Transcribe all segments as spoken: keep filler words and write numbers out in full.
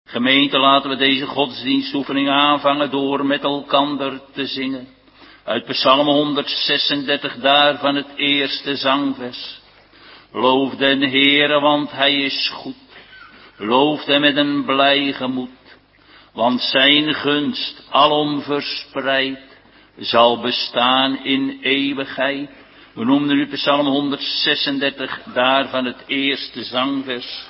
Gemeente, laten we deze godsdienstoefening aanvangen door met elkander te zingen. Uit Psalm honderdzesendertig, daarvan het eerste zangvers. Loof den Heere, want hij is goed. Loof hem met een blij gemoed. Want zijn gunst alom verspreid zal bestaan in eeuwigheid. We noemden nu Psalm honderdzesendertig, daarvan het eerste zangvers.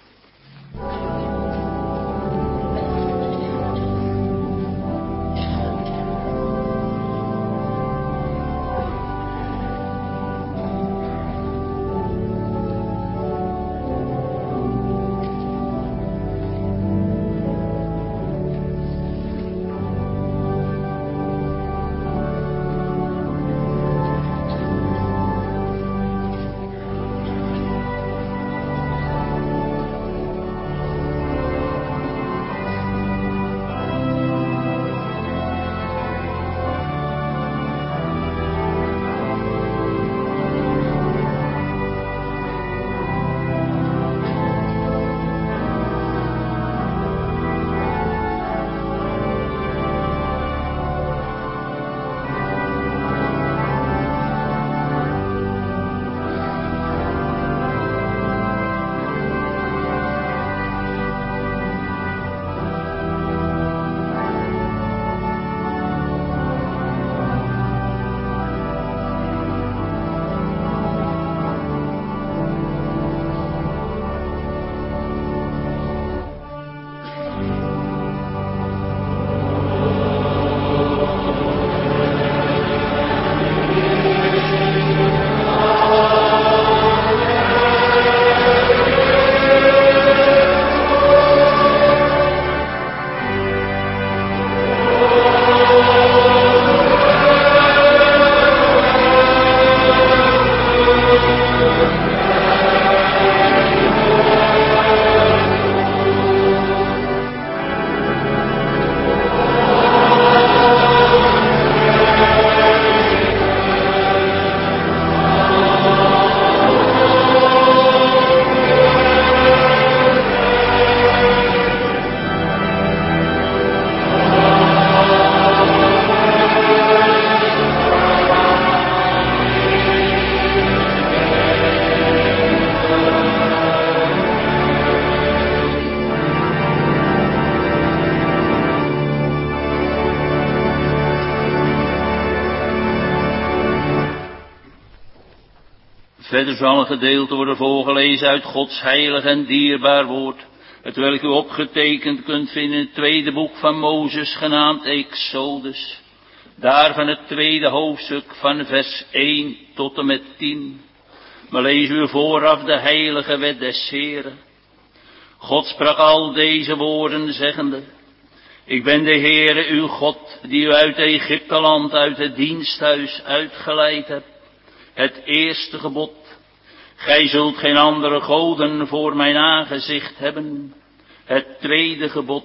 Verder zal een gedeelte worden voorgelezen uit Gods heilig en dierbaar woord, hetwelk u opgetekend kunt vinden in het tweede boek van Mozes, genaamd Exodus. Daarvan het tweede hoofdstuk van vers één tot en met tien. Maar lees u vooraf de heilige wet des Heeren. God sprak al deze woorden zeggende: Ik ben de Heere uw God, die u uit Egypteland, uit het diensthuis uitgeleid hebt. Het eerste gebod: Gij zult geen andere goden voor mijn aangezicht hebben. Het tweede gebod: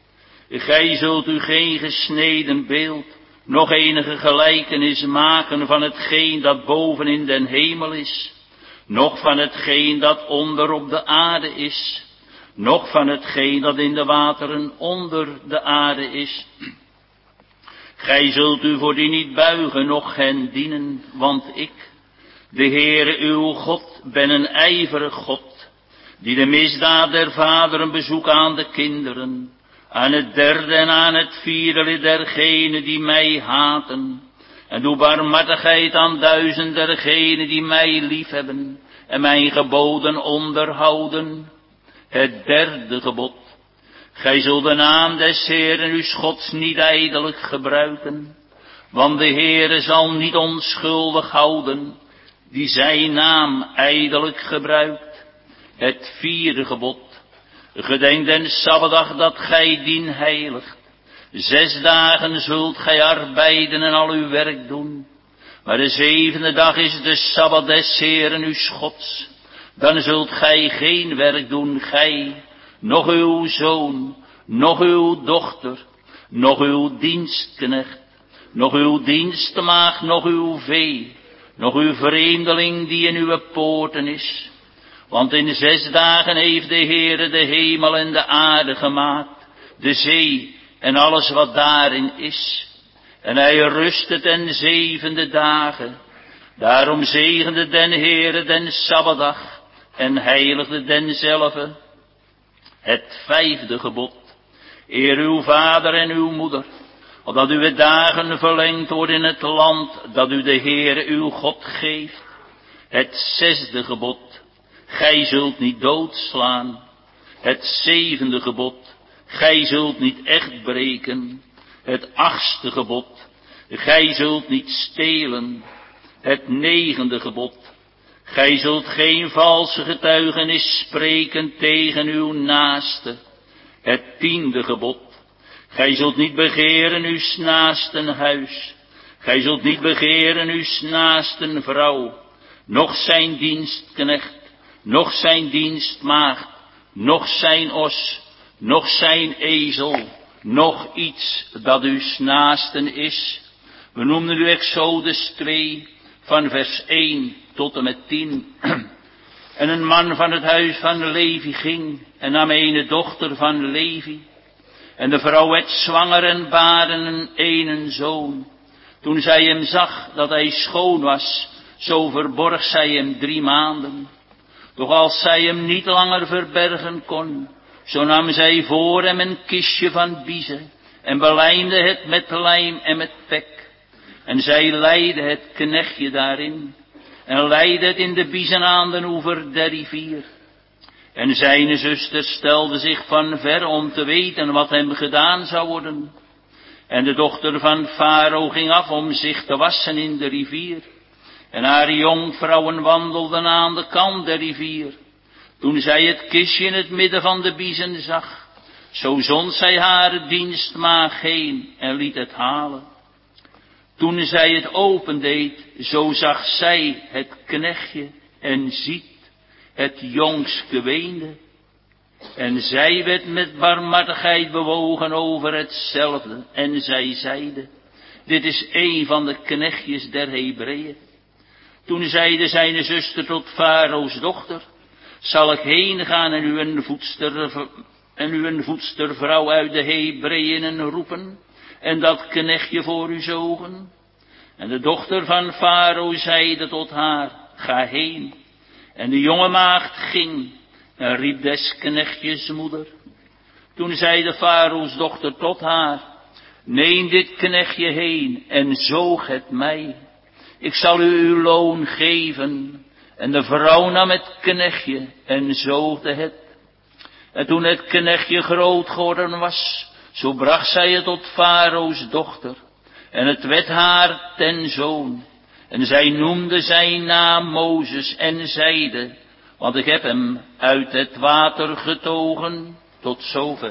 Gij zult u geen gesneden beeld, nog enige gelijkenis maken van hetgeen dat boven in den hemel is, noch van hetgeen dat onder op de aarde is, noch van hetgeen dat in de wateren onder de aarde is. Gij zult u voor die niet buigen, noch hen dienen, want ik, de Heere uw God, ben een ijverig God, die de misdaad der vaderen bezoekt aan de kinderen, aan het derde en aan het vierde lid dergenen die mij haten, en doe barmhartigheid aan duizend dergenen die mij liefhebben en mijn geboden onderhouden. Het derde gebod: Gij zult de naam des Heeren uw Gods niet ijdelijk gebruiken, want de Heere zal niet onschuldig houden die zijn naam ijdelijk gebruikt. Het vierde gebod: Gedenk den Sabbatdag dat gij dien heiligt. Zes dagen zult gij arbeiden en al uw werk doen, maar de zevende dag is de Sabbat des Heeren uw Gods. Dan zult gij geen werk doen, gij, noch uw zoon, noch uw dochter, noch uw dienstknecht, noch uw dienstmaagd, noch uw vee, noch uw vreemdeling die in uw poorten is. Want in zes dagen heeft de Heere de hemel en de aarde gemaakt, de zee en alles wat daarin is. En hij rustte ten zevende dagen. Daarom zegende den Heere den Sabbatdag en heiligde denzelve. Het vijfde gebod. Eer uw vader en uw moeder, opdat uw dagen verlengd worden in het land dat u de Heere uw God geeft. Het zesde gebod. Gij zult niet doodslaan. Het zevende gebod. Gij zult niet echt breken. Het achtste gebod. Gij zult niet stelen. Het negende gebod. Gij zult geen valse getuigenis spreken tegen uw naaste. Het tiende gebod. Gij zult niet begeren uw naasten huis. Gij zult niet begeren uw naasten vrouw. Noch zijn dienstknecht. Noch zijn dienstmaagd. Noch zijn os. Noch zijn ezel. Noch iets dat uw naasten is. We noemden u Exodus twee, van vers één tot en met tien. En een man van het huis van Levi ging en nam een dochter van Levi. En de vrouw werd zwanger en baarde een ene zoon. Toen zij hem zag dat hij schoon was, zo verborg zij hem drie maanden. Doch als zij hem niet langer verbergen kon, zo nam zij voor hem een kistje van biezen en belijmde het met lijm en met pek. En zij leidde het knechtje daarin en leidde het in de biezen aan den oever der rivier. En zijn zuster stelde zich van ver om te weten wat hem gedaan zou worden. En de dochter van Farao ging af om zich te wassen in de rivier. En haar jonkvrouwen wandelden aan de kant der rivier. Toen zij het kistje in het midden van de biezen zag, zo zond zij haar dienstmaagd heen en liet het halen. Toen zij het opendeed, zo zag zij het knechtje en ziet, het jongske weende. En zij werd met barmhartigheid bewogen over hetzelfde. En zij zeide, dit is een van de knechtjes der Hebreeën. Toen zeide zijn zuster tot Farao's dochter, zal ik heen gaan en uw voedster, en uw voedstervrouw uit de Hebreeën roepen, en dat knechtje voor u zogen? En de dochter van Farao zeide tot haar, ga heen. En de jonge maagd ging en riep des knechtjes moeder. Toen zeide Farao's dochter tot haar, neem dit knechtje heen en zoog het mij. Ik zal u uw loon geven. En de vrouw nam het knechtje en zoogde het. En toen het knechtje groot geworden was, zo bracht zij het tot Farao's dochter. En het werd haar ten zoon. En zij noemde zijn naam Mozes en zeide, want ik heb hem uit het water getogen. Tot zover.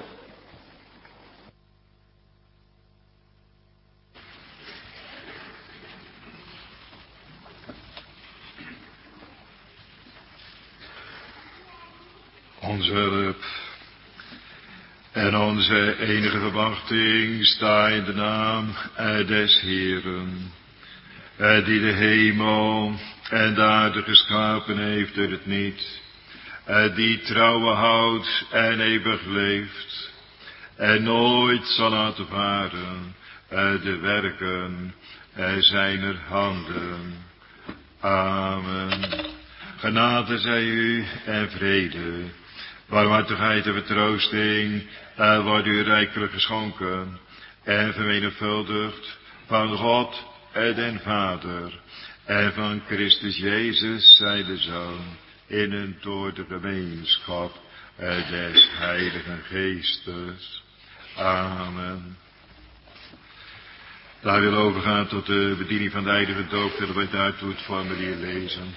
Onze hulp en onze enige verwachting sta in de naam des Heeren, die de hemel en de aarde geschapen heeft uit het niet, die trouwen houdt en eeuwig leeft, en nooit zal laten varen de werken zijner handen. Amen. Genade zij u en vrede, barmhartigheid en vertroosting wordt u rijkelijk geschonken en vermenigvuldigd van God en den Vader en van Christus Jezus, zij de Zoon, in en door de gemeenschap des Heiligen Geestes. Amen. Daar wil overgaan tot de bediening van de heilige doop, willen wij daartoe het formulier lezen.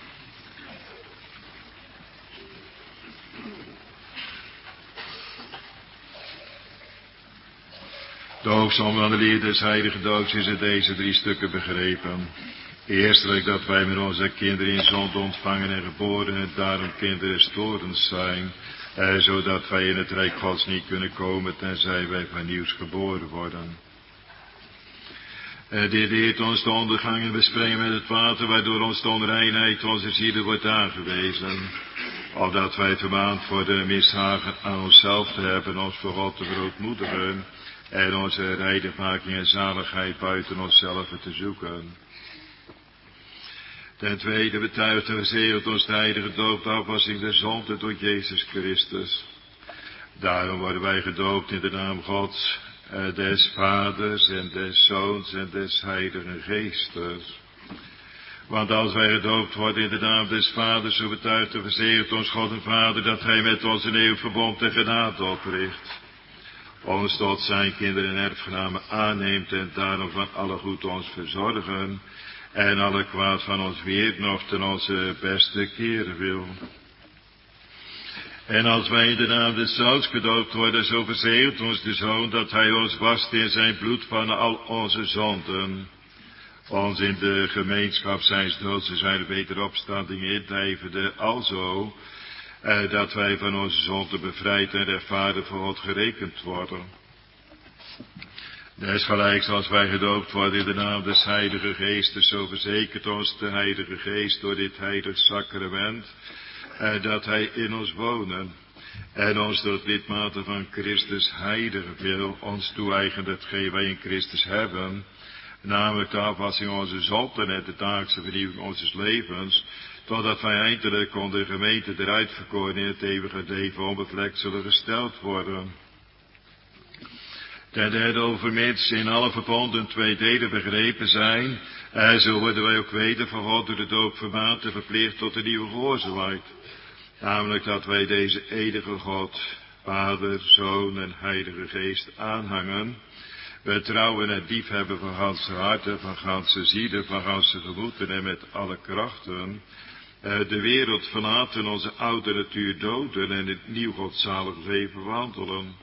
De hoofdsom van de leer des heilige doods is in deze drie stukken begrepen. Eerstelijk dat wij met onze kinderen in zonde ontvangen en geboren en daarom kinderen storens zijn, eh, zodat wij in het rijk Gods niet kunnen komen tenzij wij van nieuws geboren worden. Eh, dit leert ons de ondergang en besprengen met het water, waardoor ons de onreinheid onze zielen wordt aangewezen. opdat wij vermaand worden mishagen aan onszelf te hebben, ons voor God te verootmoedigen en onze reinigmaking en zaligheid buiten onszelf te zoeken. Ten tweede betuigt en verzegelt ons de heilige doop de afwassing der zonde door Jezus Christus. Daarom worden wij gedoopt in de naam Gods, des Vaders en des Zoons en des Heiligen Geestes. Want als wij gedoopt worden in de naam des Vaders, zo betuigt en verzegelt ons God en Vader dat Hij met ons een eeuwig verbond en genade opricht. Ons tot zijn kinderen en erfgenamen aanneemt en daarom van alle goed ons verzorgen en alle kwaad van ons weert nog ten onze beste keren wil. En als wij in de naam des Zoons gedoopt worden, zo verzegelt ons de Zoon dat Hij ons wast in zijn bloed van al onze zonden, ons in de gemeenschap zijns doods en zijn wederopstanding inlijvende, alzo eh, dat wij van onze zonden bevrijd en rechtvaardig voor God gerekend worden. Desgelijks als wij gedoopt worden in de naam des Heilige Geestes, zo verzekert ons de Heilige Geest door dit heilig sacrament, eh, dat Hij in ons wonen en ons door het lidmate van Christus heilige wil, ons toe-eigenen hetgeen wij in Christus hebben, namelijk de afwassing onze zonden en de dagelijkse vernieuwing onze levens, totdat wij eindelijk onder de gemeente der uitverkoren in het eeuwige leven onbevlekt zullen gesteld worden. Ten derde overmits in alle verbonden twee delen begrepen zijn, en zo worden wij ook weder van God door de doop vermaand en verplicht tot de nieuwe gehoorzaamheid. Namelijk dat wij deze eeuwige God, Vader, Zoon en Heilige Geest aanhangen, betrouwen en liefhebben van ganse harten, van ganse zielen, van ganse gemoeden en met alle krachten, de wereld verlaten, onze oude natuur doden en het nieuw godzalig leven wandelen.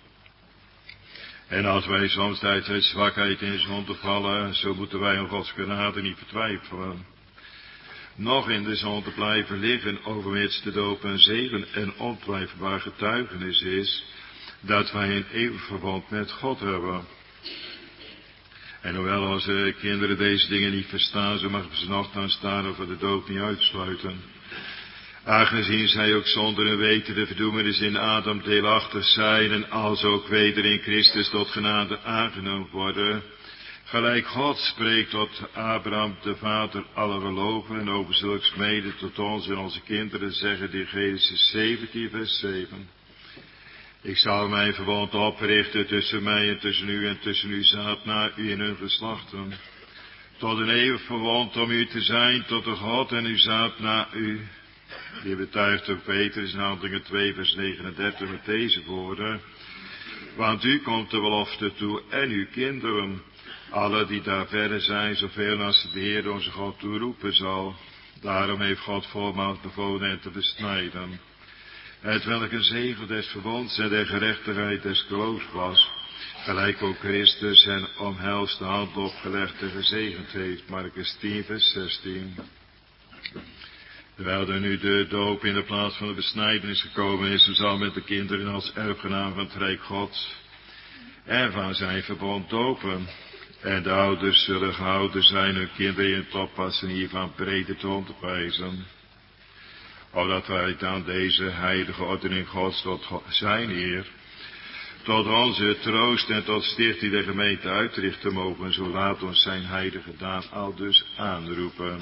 En als wij soms uit zijn zwakheid in zonde vallen, zo moeten wij om Gods genade niet vertwijfelen. Nog in de zonde blijven liggen, overmits de doop een zegen en ontwijfelbaar getuigenis is, dat wij een eeuwig verbond met God hebben. En hoewel onze kinderen deze dingen niet verstaan, zo mag ze nogthans staan over de dood niet uitsluiten. Aangezien zij ook zonder een weten de verdoemenis in Adam deelachtig zijn en als ook weder in Christus tot genade aangenomen worden, gelijk God spreekt tot Abraham, de vader aller geloven, en over zulks mede tot ons en onze kinderen zeggen in Genesis zeventien vers zeven. Ik zal mijn verbond oprichten tussen mij en tussen u en tussen uw zaad na u en hun geslachten, tot een eeuwig verbond om u te zijn tot de God en uw zaad na u. Die betuigt ook Petrus in Handelingen twee vers negenendertig met deze woorden. Want u komt de belofte toe en uw kinderen, alle die daar verder zijn, zoveel als de Heer onze God toeroepen zal. Daarom heeft God voormaals bevolen hen te besnijden. Het welk een zegel des verbonds en der gerechtigheid des geloofs was, gelijk ook Christus hen omhelst de hand opgelegd en gezegend heeft. Markus tien vers zestien. Terwijl er nu de doop in de plaats van de besnijdenis gekomen is, zo zal met de kinderen als erfgenaam van het Rijk Gods en van zijn verbond dopen. En de ouders zullen gehouden zijn hun kinderen in het oppassen hiervan brede te onderwijzen. Opdat wij aan deze heilige ordening Gods tot zijn Heer, tot onze troost en tot stichting der gemeente uitrichten mogen, zo laat ons zijn heilige daad aldus aanroepen.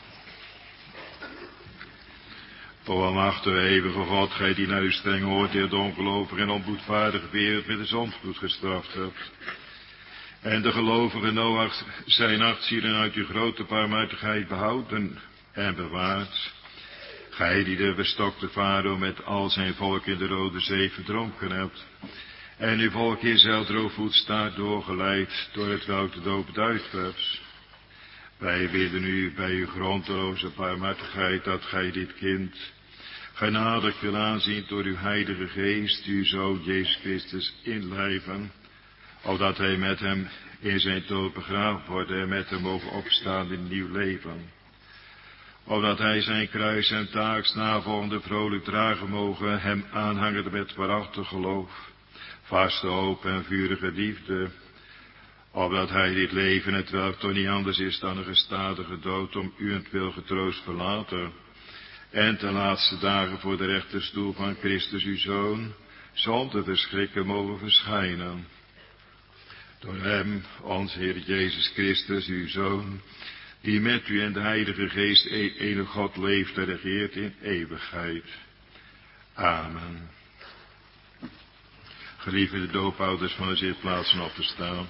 O almachtige eeuwige God, gij die naar uw streng oordeel de ongelovige en onboedvaardige wereld met de zondvloed gestraft hebt, en de gelovige Noach zijn acht zielen uit uw grote barmhartigheid behouden en bewaard, gij die de bestokte farao met al zijn volk in de Rode Zee verdronken hebt, en uw volk Israël droogvoets staat doorgeleid door het welk de doop beduid werd. Wij bidden u bij uw grondeloze barmhartigheid dat gij dit kind genadig wil aanzien door uw heilige geest, uw Zoon Jezus Christus inlijven, opdat hij met hem in zijn dood begraven wordt en met hem mogen opstaan in nieuw leven. Opdat hij zijn kruis en taaks navolgende vrolijk dragen mogen, hem aanhangen met waarachtig geloof, vaste hoop en vurige liefde, opdat hij dit leven, hetwelk toch niet anders is dan een gestadige dood, om uwentwil getroost verlaten, en ten laatste dagen voor de rechterstoel van Christus uw Zoon, zonder verschrikken mogen verschijnen. Door hem, ons Heer Jezus Christus, uw Zoon, die met u en de Heilige Geest enig God leeft en regeert in eeuwigheid. Amen. Gelieve de doopouders van de zitplaatsen op te staan.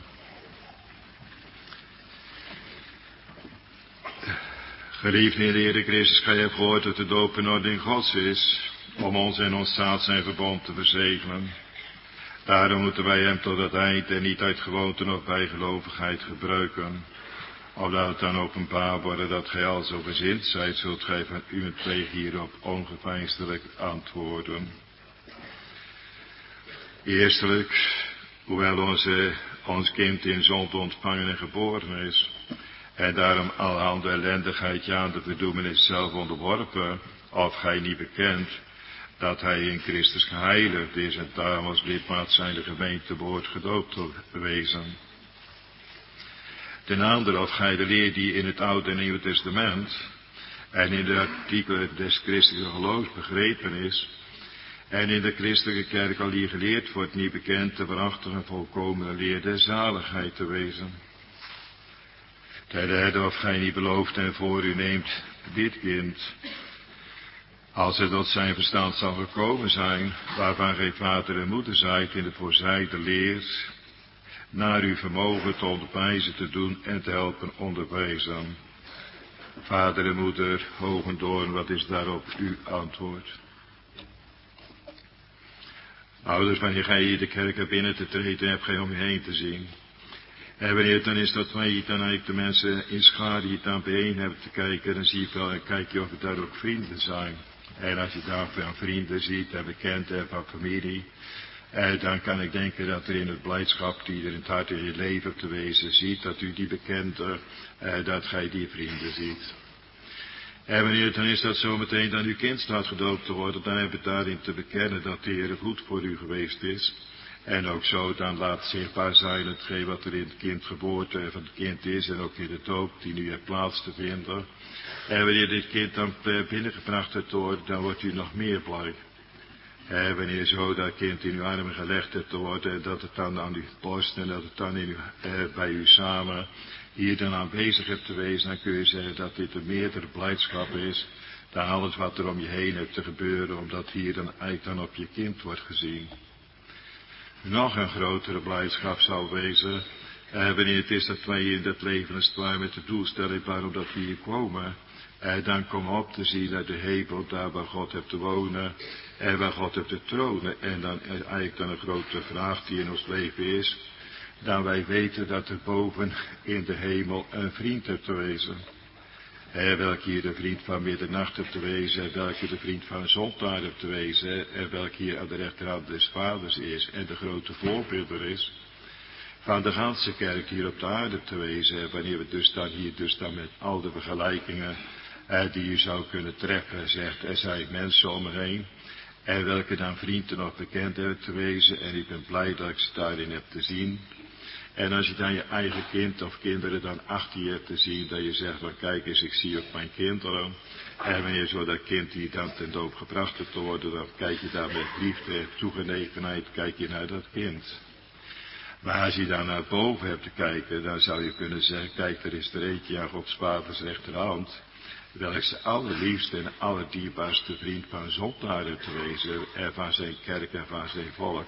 Geliefde Heer de Christus, gij hebt gehoord dat de doop een ordening Gods is, om ons en ons staat zijn verbond te verzegelen. Daarom moeten wij hem tot het eind en niet uit gewoonte of bijgelovigheid gebruiken. Opdat het dan openbaar worden dat gij al zo gezind zijt, zult gij van uw pleeg hierop ongeveinsdelijk antwoorden. Eerstelijk, hoewel onze, ons kind in zonde ontvangen en geboren is, en daarom allerhande ellendigheid aan de verdoemenis zelf onderworpen, of gij niet bekent, dat hij in Christus geheiligd is en daarom als lidmaat zijn de gemeente behoort gedoopt te wezen. Ten andere, of gij de leer die in het Oude en Nieuwe Testament en in de artikelen des christelijke geloofs begrepen is, en in de christelijke kerk al hier geleerd wordt, niet bekend de waarachtige en volkomene leer der zaligheid te wezen. Ten derde, of gij niet belooft en voor u neemt dit kind, als het tot zijn verstand zal gekomen zijn, waarvan gij vader en moeder zijt in de voorzijde leer, naar uw vermogen te onderwijzen te doen en te helpen onderwijzen. Vader en moeder, Hogendoorn, wat is daarop uw antwoord? Ouders, wanneer gij hier de kerk hebt binnen te treden, hebt gij om je heen te zien. En wanneer het dan is dat wij dan eigenlijk de mensen in schaar die het dan bijeen hebben te kijken, dan zie je wel en kijk je of het daar ook vrienden zijn. En als je daar van vrienden ziet en bekenden en van familie, eh, dan kan ik denken dat er in het blijdschap die er in het hart in je leven te wezen ziet, dat u die bekenden, eh, dat gij die vrienden ziet. En wanneer het dan is dat zometeen dan uw kind staat gedoopt te worden, dan heb je daarin te bekennen dat de Heer goed voor u geweest is. En ook zo dan laat zichtbaar zijn hetgeen wat er in het kindgeboorte van het kind is en ook in de doop die nu heeft plaats te vinden. En wanneer dit kind dan binnengebracht hebt te worden, dan wordt u nog meer blij. En wanneer zo dat kind in uw armen gelegd hebt te worden, en dat het dan aan uw borst en dat het dan in uw, eh, bij u samen hier dan aanwezig hebt te wezen, dan kun je zeggen dat dit een meerdere blijdschap is dan alles wat er om je heen hebt te gebeuren, omdat hier dan eigenlijk dan op je kind wordt gezien. Nog een grotere blijdschap zou wezen, eh, wanneer het is dat wij in dat leven als het ware met de doelstelling waarom dat we hier komen, eh, dan komen we op te zien naar de hemel, daar waar God heeft te wonen en waar God heeft te tronen. En dan is eigenlijk dan een grote vraag die in ons leven is, dan wij weten dat er boven in de hemel een vriend heeft te wezen. Eh, welke hier de vriend van middernacht hebt te wezen, welke de vriend van zondaar hebt te wezen, en welke hier aan de rechterhand des vaders is en de grote voorbeelder is van de ganse kerk hier op de aarde te wezen, wanneer we dus dan hier dus dan met al de vergelijkingen eh, die je zou kunnen treffen, zegt, er zijn mensen om me heen, en welke dan vrienden nog bekend hebben te wezen, en ik ben blij dat ik ze daarin heb te zien. En als je dan je eigen kind of kinderen dan achter je hebt te zien, dat je zegt van kijk eens, ik zie ook mijn kinderen. En wanneer zo dat kind die dan ten doop gebracht hebt te worden, dan kijk je daar met liefde en toegenegenheid, kijk je naar dat kind. Maar als je dan naar boven hebt te kijken, dan zou je kunnen zeggen, kijk, er is er eentje aan Gods vaders rechterhand, welk de allerliefste en allerdierbaarste vriend van zondaren te wezen, en van zijn kerk en van zijn volk.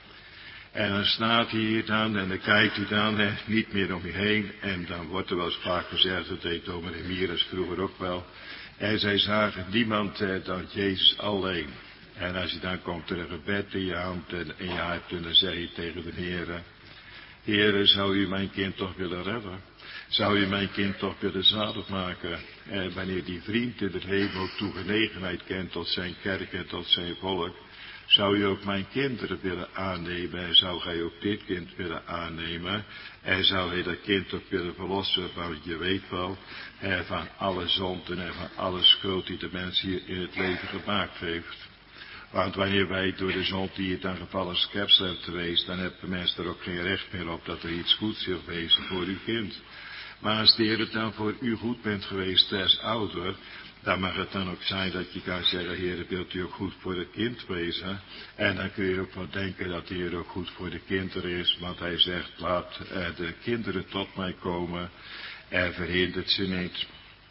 En dan staat hij hier dan en dan kijkt hij dan hè, niet meer om je heen. En dan wordt er wel eens vaak gezegd, dat deed dominee Mieres vroeger ook wel. En zij zagen niemand eh, dan Jezus alleen. En als je dan komt er een gebed in je hand en in je hart en dan zeg je tegen de Heere, Heere, zou u mijn kind toch willen redden? Zou u mijn kind toch willen zalig maken? En wanneer die vriend in het hemel toegenegenheid kent tot zijn kerk en tot zijn volk, zou u ook mijn kinderen willen aannemen en zou gij ook dit kind willen aannemen en zou hij dat kind ook willen verlossen van, je weet wel, eh, van alle zonden en van alle schuld die de mens hier in het leven gemaakt heeft. Want wanneer wij door de zond die het aan gevallen schepsel hebben te wezen, dan heeft de mens er ook geen recht meer op dat er iets goeds zal wezen voor uw kind. Maar als de Heer het dan voor u goed bent geweest als ouder, Dan mag het dan ook zijn dat je kan zeggen, Heer, wilt u ook goed voor het kind wezen? En dan kun je ook wel denken dat de Heer ook goed voor de kinderen is. Want hij zegt, laat eh, de kinderen tot mij komen en verhindert ze niet.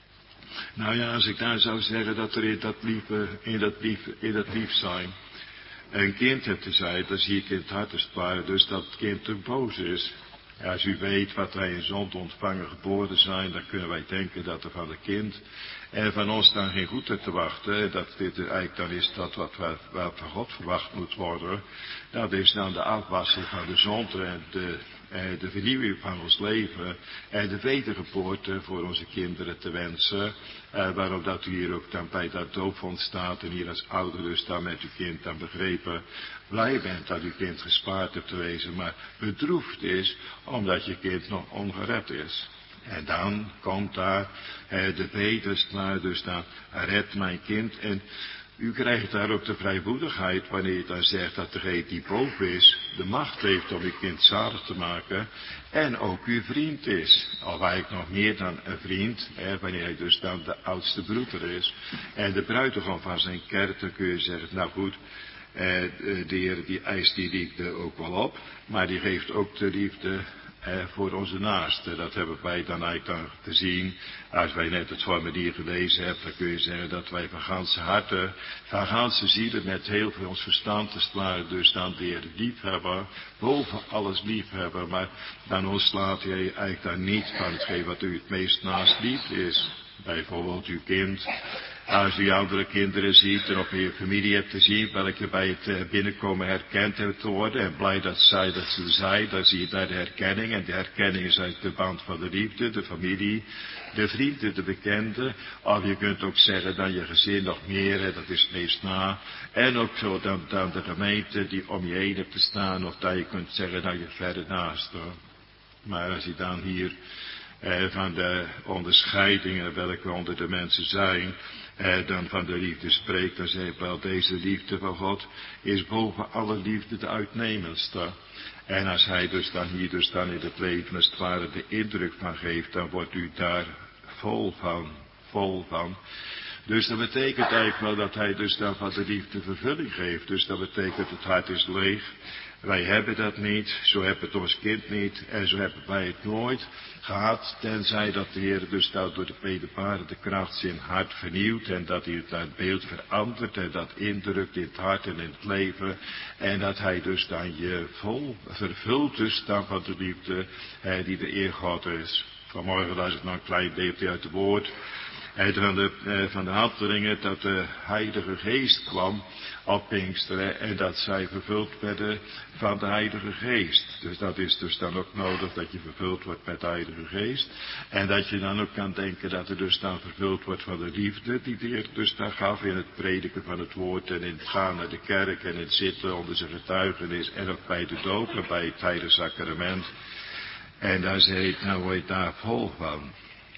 Nou ja, als ik daar zou zeggen dat er in dat lieve, in dat lief, in dat lief zijn een kind hebt te zijn, dan zie ik in het hart als het ware dus dat het kind ook boos is. Ja, als u weet wat wij in zonde ontvangen geboren zijn, dan kunnen wij denken dat er van het kind en van ons dan geen goedheid te wachten. Dat dit eigenlijk dan is dat wat, wat, wat van God verwacht moet worden. Dat is dan de afwassing van de zonde en de, eh, de vernieuwing van ons leven en de wedergeboorte voor onze kinderen te wensen. Eh, waarom dat u hier ook dan bij dat doopvond staat en hier als ouder dus dan met uw kind dan begrepen blij bent dat uw kind gespaard hebt te wezen, maar bedroefd is omdat je kind nog ongered is. En dan komt daar eh, de beders naar, dus dan red mijn kind. En u krijgt daar ook de vrijmoedigheid wanneer je dan zegt dat degene die boven is, de macht heeft om uw kind zalig te maken. En ook uw vriend is. Al eigenlijk nog meer dan een vriend, hè, wanneer hij dus dan de oudste broeder is. En de bruidegom van zijn kerk, dan kun je zeggen, nou goed, eh, de Heer die eist die liefde ook wel op. Maar die geeft ook de liefde Eh, voor onze naasten. Dat hebben wij dan eigenlijk dan te zien. Als wij net het formulier gelezen hebben, dan kun je zeggen dat wij van ganse harten, van ganse zielen, met heel veel ons verstand, als het ware, dus dan de Heer lief hebben, boven alles lief hebben, maar dan ontslaat hij eigenlijk dan niet van hetgeen wat u het meest naast lief is. Bijvoorbeeld uw kind. Als u andere kinderen ziet en op je familie hebt te zien, welke bij het binnenkomen herkend hebben te worden en blij dat zij dat ze zijn, dan zie je daar de herkenning. En de herkenning is uit de band van de liefde, de familie, de vrienden, de bekenden. Of je kunt ook zeggen dan je gezin nog meer, hè, dat is het meest na. En ook zo dan, dan de gemeente die om je heen hebt te staan, of dat je kunt zeggen dan je verder naast. Hoor. Maar als je dan hier eh, van de onderscheidingen welke onder de mensen zijn, eh, dan van de liefde spreekt, dan zeg ik wel, deze liefde van God is boven alle liefde de uitnemendste. En als hij dus dan hier dus dan in het leven als het ware de indruk van geeft, dan wordt u daar vol van, vol van. Dus dat betekent eigenlijk wel dat hij dus dan van de liefde vervulling geeft. Dus dat betekent het hart is leeg. Wij hebben dat niet, zo hebben het ons kind niet en zo hebben wij het nooit gehad, tenzij dat de Heer dus dat door de wederbarende kracht zijn hart vernieuwt en dat hij het, dat beeld verandert en dat indrukt in het hart en in het leven en dat hij dus dan je vol vervult dus dan van de liefde eh, die de eer God is. Vanmorgen las ik nog een klein deeltje uit het woord. En van de, eh, van de handelingen dat de Heilige Geest kwam op Pinksteren en dat zij vervuld werden van de Heilige Geest. Dus dat is dus dan ook nodig dat je vervuld wordt met de Heilige Geest. En dat je dan ook kan denken dat er dus dan vervuld wordt van de liefde die de Heer dus dan gaf in het prediken van het woord en in het gaan naar de kerk en in het zitten onder zijn getuigenis en ook bij de doop en bij het heilige sacrament. En daar zei het, nou word je daar vol van.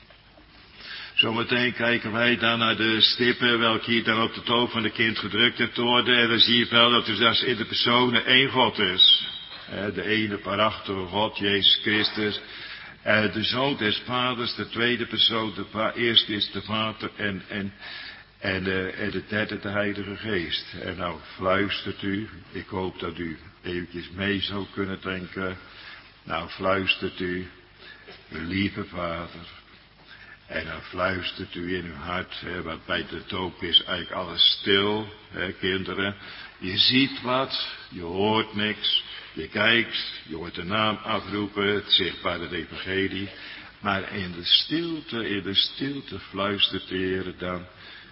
Zometeen kijken wij dan naar de stippen welke hier dan op de toon van de kind gedrukt hebt worden. En dan zie je wel dat er dus in de personen één God is. De ene waarachtige God, Jezus Christus. De Zoon des Vaders, de tweede persoon, de va- eerste is de Vader en, en, en, de, en de derde de Heilige Geest. En nou fluistert u, ik hoop dat u eventjes mee zou kunnen denken. Nou fluistert u, lieve Vader. En dan fluistert u in uw hart, hè, want bij de doop is eigenlijk alles stil, hè, kinderen. Je ziet wat, je hoort niks, je kijkt, je hoort de naam afroepen, het zichtbare evangelie. Maar in de stilte, in de stilte fluistert de Heer dan,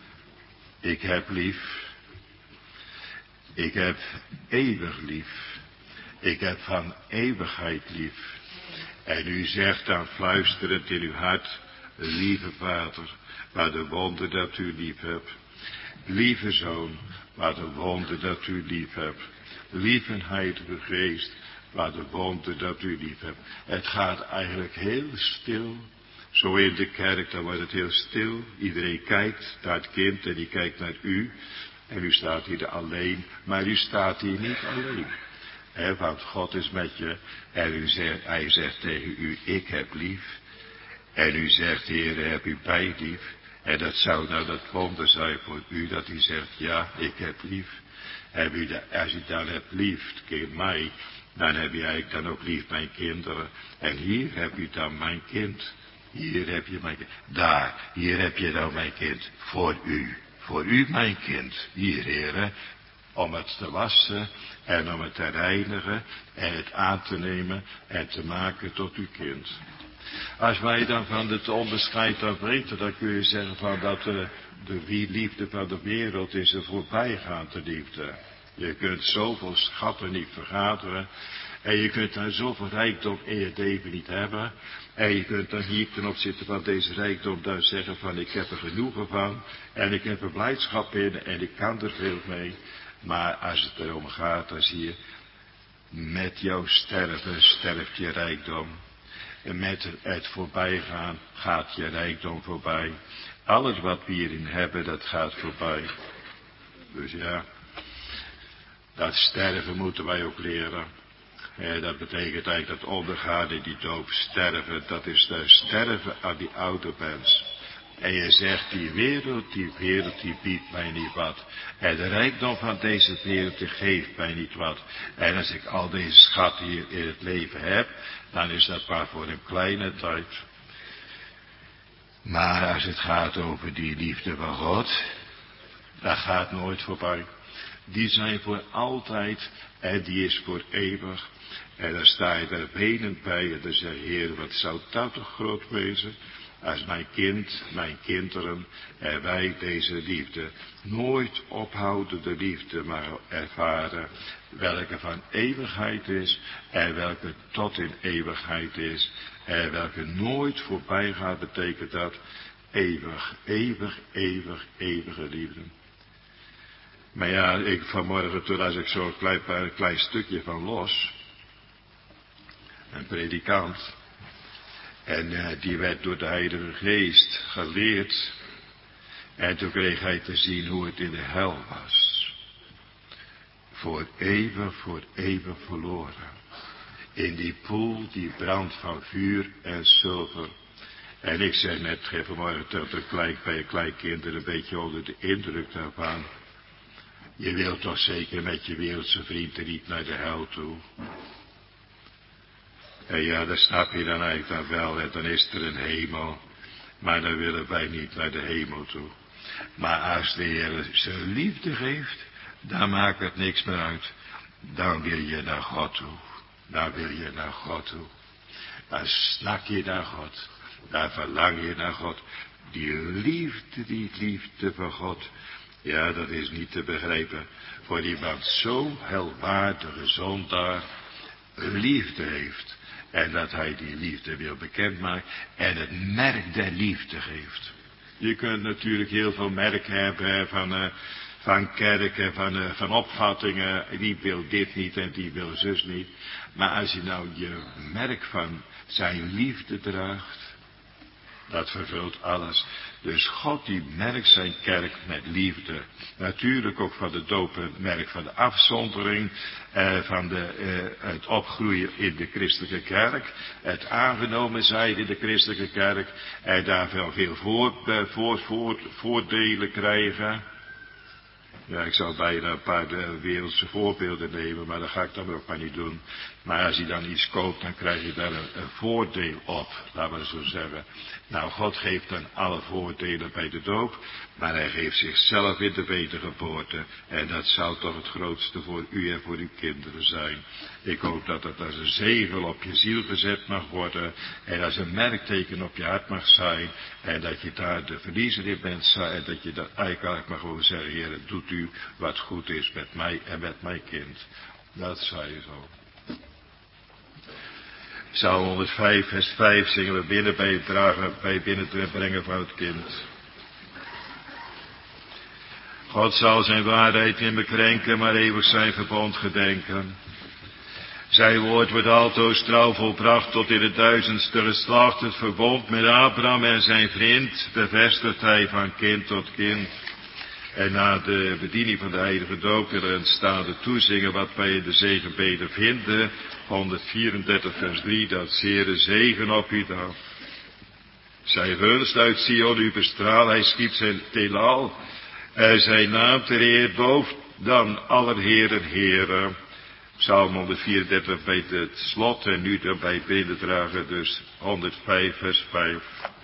ik heb lief, ik heb eeuwig lief, ik heb van eeuwigheid lief. En u zegt dan fluisterend in uw hart, lieve Vader, wat een wonder dat u lief hebt. Lieve Zoon, wat een wonder dat u lief hebt. Lieve Heilige Geest, wat een wonder dat u lief hebt. Het gaat eigenlijk heel stil. Zo in de kerk, dan wordt het heel stil. Iedereen kijkt naar het kind en die kijkt naar u. En u staat hier alleen, maar u staat hier niet alleen. He, want God is met je en u zegt, hij zegt tegen u, ik heb lief. En u zegt, Heer, heb u bij lief. En dat zou nou dat wonder zijn voor u, dat u zegt, ja, ik heb lief. Heb u dat, als u dan hebt lief, kind mij, dan heb je eigenlijk dan ook lief mijn kinderen. En hier heb u dan mijn kind. Hier heb je mijn kind. Daar, hier heb je nou mijn kind. Voor u. Voor u mijn kind. Hier, heren. Om het te wassen en om het te reinigen en het aan te nemen en te maken tot uw kind. Als wij dan van het onderscheid dan weten, dan kun je zeggen van dat de, de wie liefde van de wereld is een voorbijgaande liefde. Je kunt zoveel schatten niet vergaderen. En je kunt dan zoveel rijkdom in je leven niet hebben. En je kunt dan hier ten opzichte van deze rijkdom dan zeggen van ik heb er genoegen van. En ik heb er blijdschap in en ik kan er veel mee. Maar als het erom gaat, dan zie je, met jouw sterven sterft je rijkdom. En met het voorbijgaan gaat je rijkdom voorbij. Alles wat we hierin hebben, dat gaat voorbij. Dus ja, dat sterven moeten wij ook leren. En dat betekent eigenlijk dat ondergaan in die doop sterven. Dat is de sterven aan die oude mens. En je zegt, die wereld, die wereld, die biedt mij niet wat. En de rijkdom van deze wereld, die geeft mij niet wat. En als ik al deze schatten hier in het leven heb, dan is dat maar voor een kleine tijd. Maar als het gaat over die liefde van God, dat gaat nooit voorbij. Die zijn voor altijd en die is voor eeuwig. En dan sta je er wenend bij en dan zeg je, Heer, wat zou dat toch groot wezen? Als mijn kind, mijn kinderen en wij deze liefde nooit ophoudende liefde maar ervaren, welke van eeuwigheid is en welke tot in eeuwigheid is en welke nooit voorbij gaat, betekent dat eeuwig, eeuwig, eeuwig, eeuwige liefde. Maar ja, ik vanmorgen toen las ik zo'n klein, een klein stukje van los, een predikant. En uh, die werd door de Heilige Geest geleerd. En toen kreeg hij te zien hoe het in de hel was. Voor eeuwig, voor eeuwig verloren. In die poel die brandt van vuur en zilver. En ik zei net vanmorgen dat er klein, bij een klein kind er een beetje onder de indruk daarvan. Je wilt toch zeker met je wereldse vrienden niet naar de hel toe. En ja, dat snap je dan eigenlijk dan wel. En dan is er een hemel. Maar dan willen wij niet naar de hemel toe. Maar als de Heer zijn liefde geeft, dan maakt het niks meer uit. Dan wil je naar God toe. Dan wil je naar God toe. Dan snak je naar God. Dan verlang je naar God. Die liefde, die liefde van God. Ja, dat is niet te begrijpen. Voor iemand zo'n helwaardige zondaar liefde heeft. En dat hij die liefde wil bekendmaken en het merk der liefde geeft. Je kunt natuurlijk heel veel merk hebben van, uh, van kerken, van, uh, van opvattingen. Die wil dit niet en die wil zus niet. Maar als je nou je merk van zijn liefde draagt, dat vervult alles. Dus God die merkt zijn kerk met liefde. Natuurlijk ook van de doop het merk van de afzondering. Eh, van de, eh, het opgroeien in de christelijke kerk. Het aangenomen zijn in de christelijke kerk. En daar wel veel voor, eh, voor, voor, voordelen krijgen. Ja, ik zou bijna een paar uh, wereldse voorbeelden nemen, maar dat ga ik dan ook maar niet doen. Maar als je dan iets koopt, dan krijg je daar een, een voordeel op, laten we zo zeggen. Nou, God geeft dan alle voordelen bij de doop, maar hij geeft zichzelf in de wedergeboorte. En dat zou toch het grootste voor u en voor uw kinderen zijn. Ik hoop dat het als een zegel op je ziel gezet mag worden en als een merkteken op je hart mag zijn. En dat je daar de verliezer in bent en dat je dat eigenlijk mag gewoon zeggen, Heer, doet u wat goed is met mij en met mijn kind. Dat zei je zo. Psalm honderdvijf, vers vijf zingen we binnen bij het dragen, bij het binnenbrengen van het kind. God zal zijn waarheid niet bekrenken, maar eeuwig zijn verbond gedenken. Zijn woord wordt altoos trouw volbracht tot in het duizendste geslacht. Het verbond met Abraham en zijn vriend bevestigt hij van kind tot kind. En na de bediening van de heilige doop willen we een staande toezingen wat wij in de zegenbeden vinden. honderdvierendertig vers drie, dat zere zegen op u dan. Zij gunst uit Sion u bestraal, hij schiep zijn heelal. En zijn naam ter eer boven dan aller heren heren. Psalm honderdvierendertig bij het slot en nu dan bij het binnendragen, dus honderdvijf vers vijf.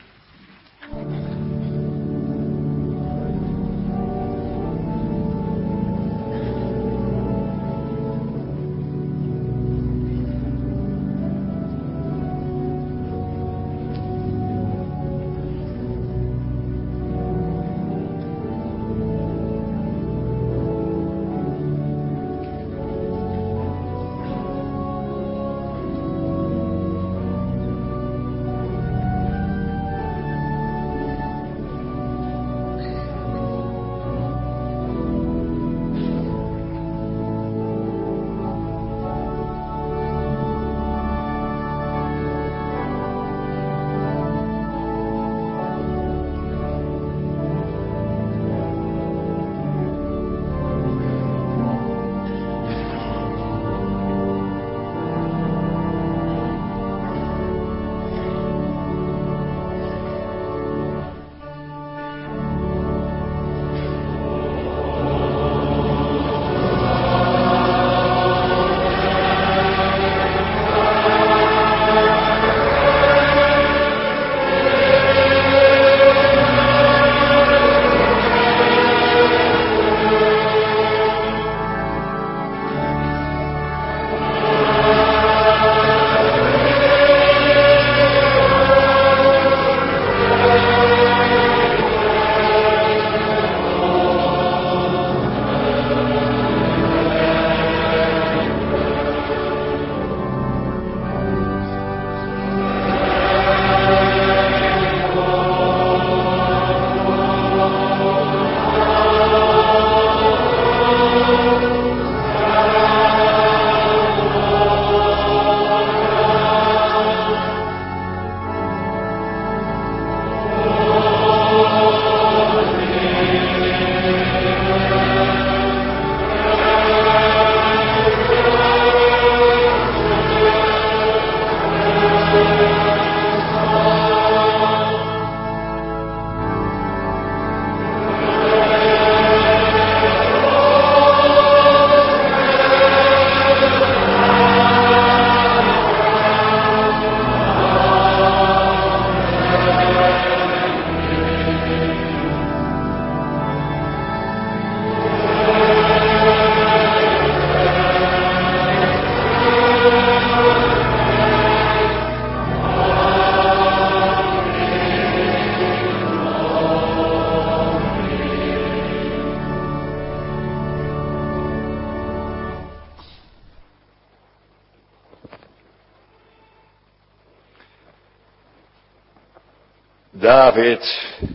David,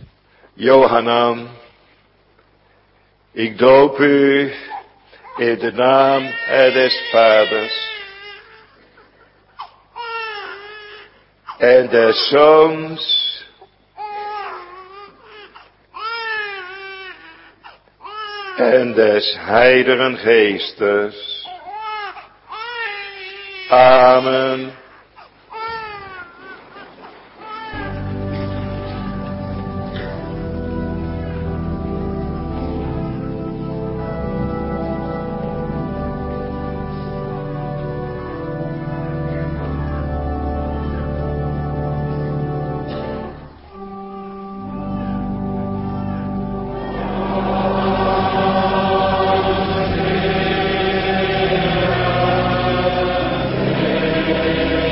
Johanan, ik doop u in de naam des Vaders en des Zoons en des Heiligen Geestes. Amen. Amen.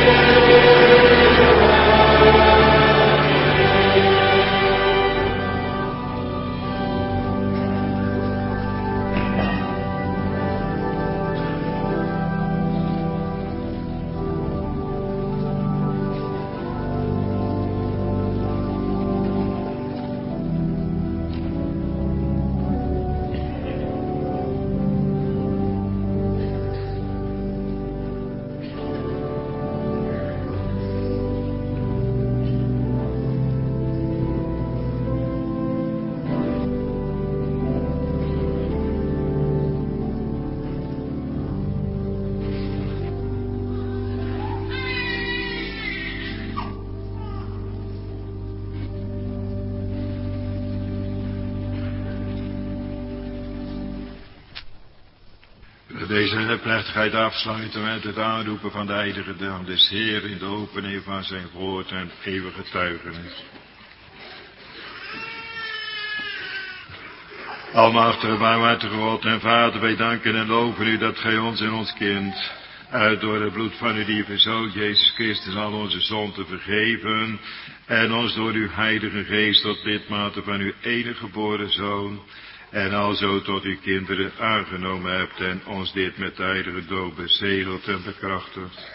Deze plechtigheid afsluiten met het aanroepen van de heilige naam des Heer in de opening van zijn woord en eeuwige getuigenis. Almachtige, barmhartige God en Vader, wij danken en loven u dat gij ons en ons kind uit door het bloed van uw lieve Zoon Jezus Christus al onze zonden vergeven en ons door uw heilige geest tot lidmaten van uw enige geboren Zoon en alzo tot uw kinderen aangenomen hebt en ons dit met de heilige doop bezegeld en bekrachtigd.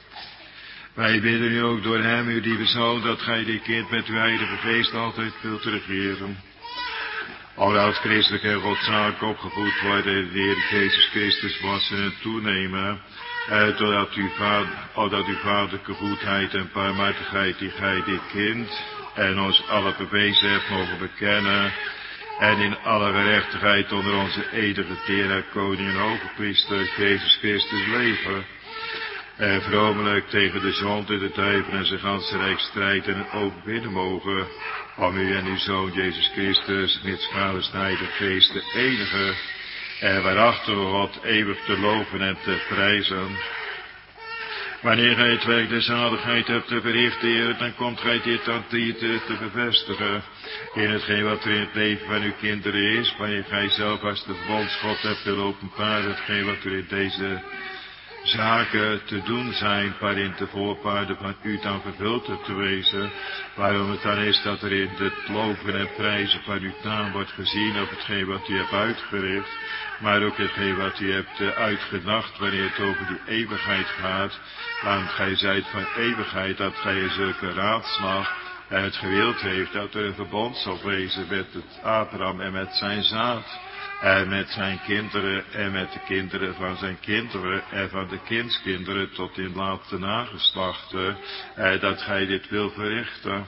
Wij bidden u ook door hem, uw lieve Zoon, dat gij dit kind met uw heilige geest altijd wilt regeren. Alhoewel christelijk en godszaak opgevoed worden, de Heer Jezus Christus wassen en toenemen, eh, totdat uw vader, totdat uw vaderlijke goedheid en barmhartigheid die gij dit kind en ons alle bewezen hebt mogen bekennen, en in alle gerechtigheid onder onze eeuwige Heer, Koning en Hoge Priester Jezus Christus leven. En vromelijk tegen de zonde, de duivel en zijn ganse rijk strijden en overwinnen mogen. Om u en uw Zoon Jezus Christus, mits Vaders heilige geest, de enige en waarachtige God, eeuwig te loven en te prijzen. Wanneer gij het werk der zaligheid hebt te verrichten, Heer, dan komt gij dit aan te, te bevestigen in hetgeen wat er in het leven van uw kinderen is, wanneer gij zelf als de verbondsgod hebt willen openbaren hetgeen wat er in deze zaken te doen zijn, waarin de voorpaarden van u dan vervuld hebt te wezen, waarom het dan is dat er in het loven en prijzen van uw naam wordt gezien op hetgeen wat u hebt uitgericht, maar ook hetgeen wat u hebt uh, uitgedacht wanneer het over die eeuwigheid gaat, want gij zijt van eeuwigheid dat gij in zulke raadslag en het gewild heeft dat er een verbond zal wezen met het Abraham en met zijn zaad. En met zijn kinderen en met de kinderen van zijn kinderen en van de kindskinderen tot in laatste nageslachten, eh, dat gij dit wil verrichten.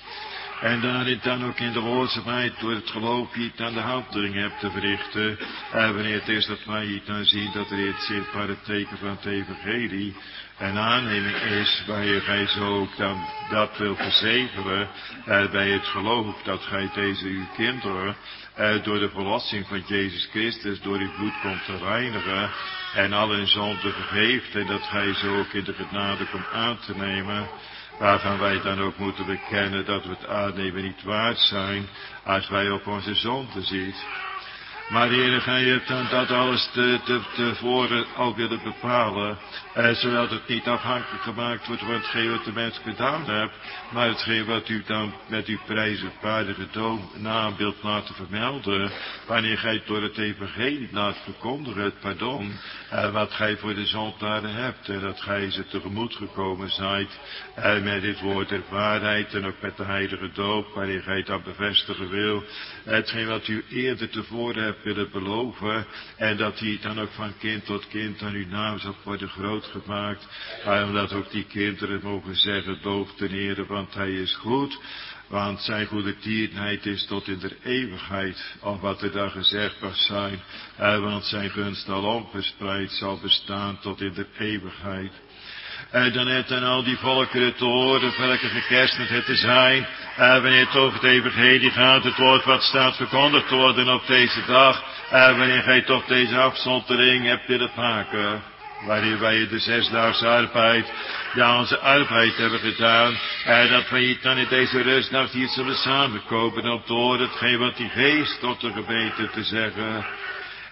En daarin dan ook in de gehoorzaamheid door het geloof je het aan de handeling hebt te verrichten. En wanneer het is dat wij het dan zien dat er het zichtbare teken van het evangelie een aanneming is, wanneer gij zo ook dan dat wil verzegelen, eh, bij het geloof dat gij deze uw kinderen eh, door de verlossing van Jezus Christus door uw bloed komt te reinigen en al hun zonden vergeeft en dat gij zo ook in de genade komt aan te nemen, waarvan wij dan ook moeten bekennen dat we het aannemen niet waard zijn als wij op onze zonden ziet. Maar Heer, gij hebt dan dat alles te, te, tevoren al willen bepalen, eh, zodat het niet afhankelijk gemaakt wordt van hetgeen wat de mens gedaan hebt, maar hetgeen wat u dan met uw prijzenwaardige naam wilt laten vermelden, wanneer gij door het evangelie laat verkondigen, het pardon, eh, wat gij voor de zondaren hebt, en dat gij ze tegemoet gekomen zijt, eh, met dit woord der waarheid en ook met de heilige doop, wanneer gij dan bevestigen wil, hetgeen wat u eerder tevoren hebt willen beloven, en dat die dan ook van kind tot kind aan uw naam zal worden groot gemaakt, maar omdat ook die kinderen mogen zeggen, loof de Heer, want hij is goed, want zijn goede tierenheid is tot in der eeuwigheid, of wat er dan gezegd mag zijn, en want zijn gunst al onverspreid zal bestaan tot in der eeuwigheid. En dan heeft dan al die volkeren te horen welke gekerstend het te zijn. En wanneer het over het evangelie gaat, het woord wat staat verkondigd worden op deze dag. En wanneer gij toch deze afzondering hebt willen maken. Waarin wij de zesdaagse arbeid, ja onze arbeid hebben gedaan. En dat wij hier dan in deze rustnacht hier zullen samenkomen om te horen hetgeen wat die geest tot de gemeente te zeggen.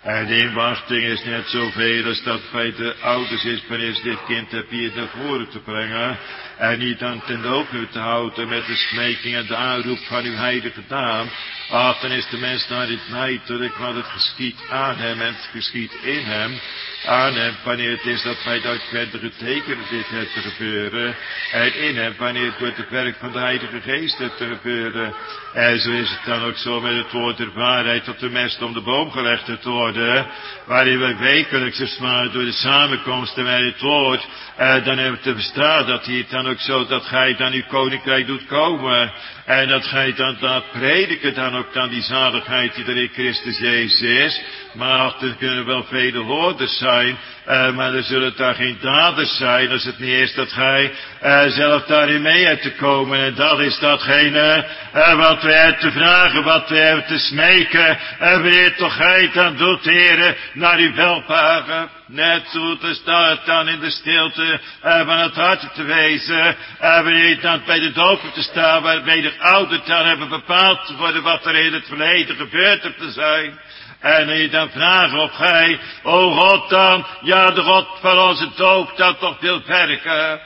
En de inwachting is net zoveel als dat bij de ouders is, wanneer ze dit kind heb hier naar voren te brengen. En niet aan ten doop nu te houden met de smeking en de aanroep van uw heilige naam. Ach, dan is de mens naar dit nijdelijk, want het geschiet aan hem en het geschiet in hem. Aan hem, wanneer het is dat wij de uitwendige tekenen dit heeft te gebeuren. En in hem, wanneer het door het werk van de Heilige Geest heeft te gebeuren. En zo is het dan ook zo met het woord der waarheid, dat de mest om de boom gelegd te worden. Waarin wij wekelijks dus maar door de samenkomsten met het woord, eh, dan hebben we te verstaan dat hij het dan ook zo, dat gij dan uw koninkrijk doet komen. En dat gij dan dat prediken dan ook dan die zaligheid die er in Christus Jezus is. Maar er kunnen wel vele hoorders zijn, uh, maar er zullen daar geen daders zijn als het niet is dat gij uh, zelf daarin mee hebt te komen. En dat is datgene uh, wat wij hebben te vragen, wat wij hebben te smeken. En uh, wanneer toch gij dan doet, Heere, naar uw welpagen. Net zo te staan dan in de stilte uh, van het hart te wezen. Uh, wanneer je dan bij de dopen te staan, waarbij de ouderen dan hebben bepaald te worden wat er in het verleden gebeurd heeft te zijn. En je dan vragen of gij, o God dan, ja de God van onze doop, dat toch wil werken.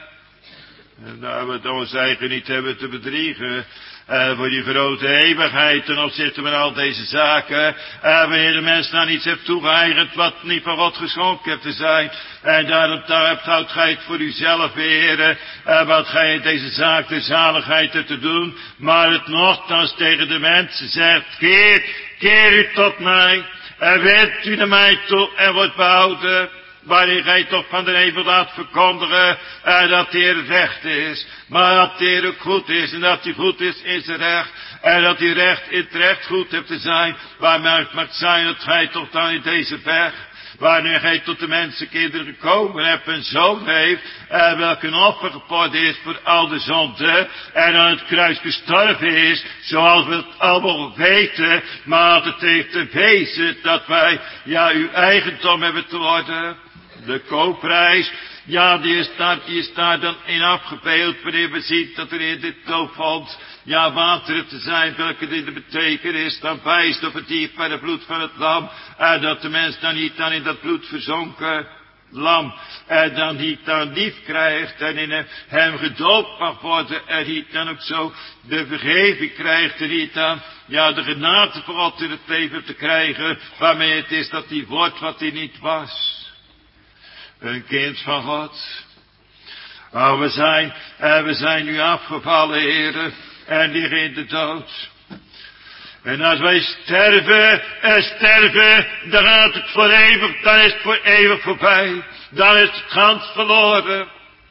En nou we ons eigen niet hebben te bedriegen. Uh, voor die grote eeuwigheid ten opzichte van al deze zaken. Uh, wanneer de mens nou niets heeft toegeëigend wat niet van God geschonken heeft te zijn. En daarom daar houdt gij het voor uzelf, Heere. Uh, wat gij in deze zaak de zaligheid hebt te doen. Maar het nogthans tegen de mensen zegt, keer, keer u tot mij. En wendt u naar mij toe en wordt behouden. Waarin gij toch van de hemel laat verkondigen, uh, dat de Heer recht is. Maar dat de Heer ook goed is, en dat hij goed is in zijn recht. En dat hij recht in het recht goed heeft te zijn. Waarmee het mag zijn dat gij toch dan in deze berg, wanneer gij tot de mensenkinderen gekomen hebt, een zoon heeft, uh, welke een offer geworden is voor al de zonden, en aan het kruis gestorven is, zoals we het allemaal weten, maar het heeft te wezen dat wij, ja, uw eigendom hebben te worden. De koopprijs, ja, die is daar, die is daar dan in afgebeeld, wanneer we zien dat er in dit koopfonds, ja, wateren te zijn, welke dit de betekenis dan wijst op het diep bij het bloed van het lam, en dat de mens dan niet dan in dat bloed verzonken lam, en dan niet dan lief krijgt, en in hem gedoopt mag worden, en niet dan ook zo de vergeving krijgt, en niet dan, ja, de genade voor God in het leven te krijgen, waarmee het is dat hij wordt wat hij niet was. Een kind van God. Oh, we zijn, uh, we zijn nu afgevallen, Heere, en liggen in de dood. En als wij sterven, en sterven, dan gaat het voor eeuwig, dan is het voor eeuwig voorbij. Dan is het gans verloren.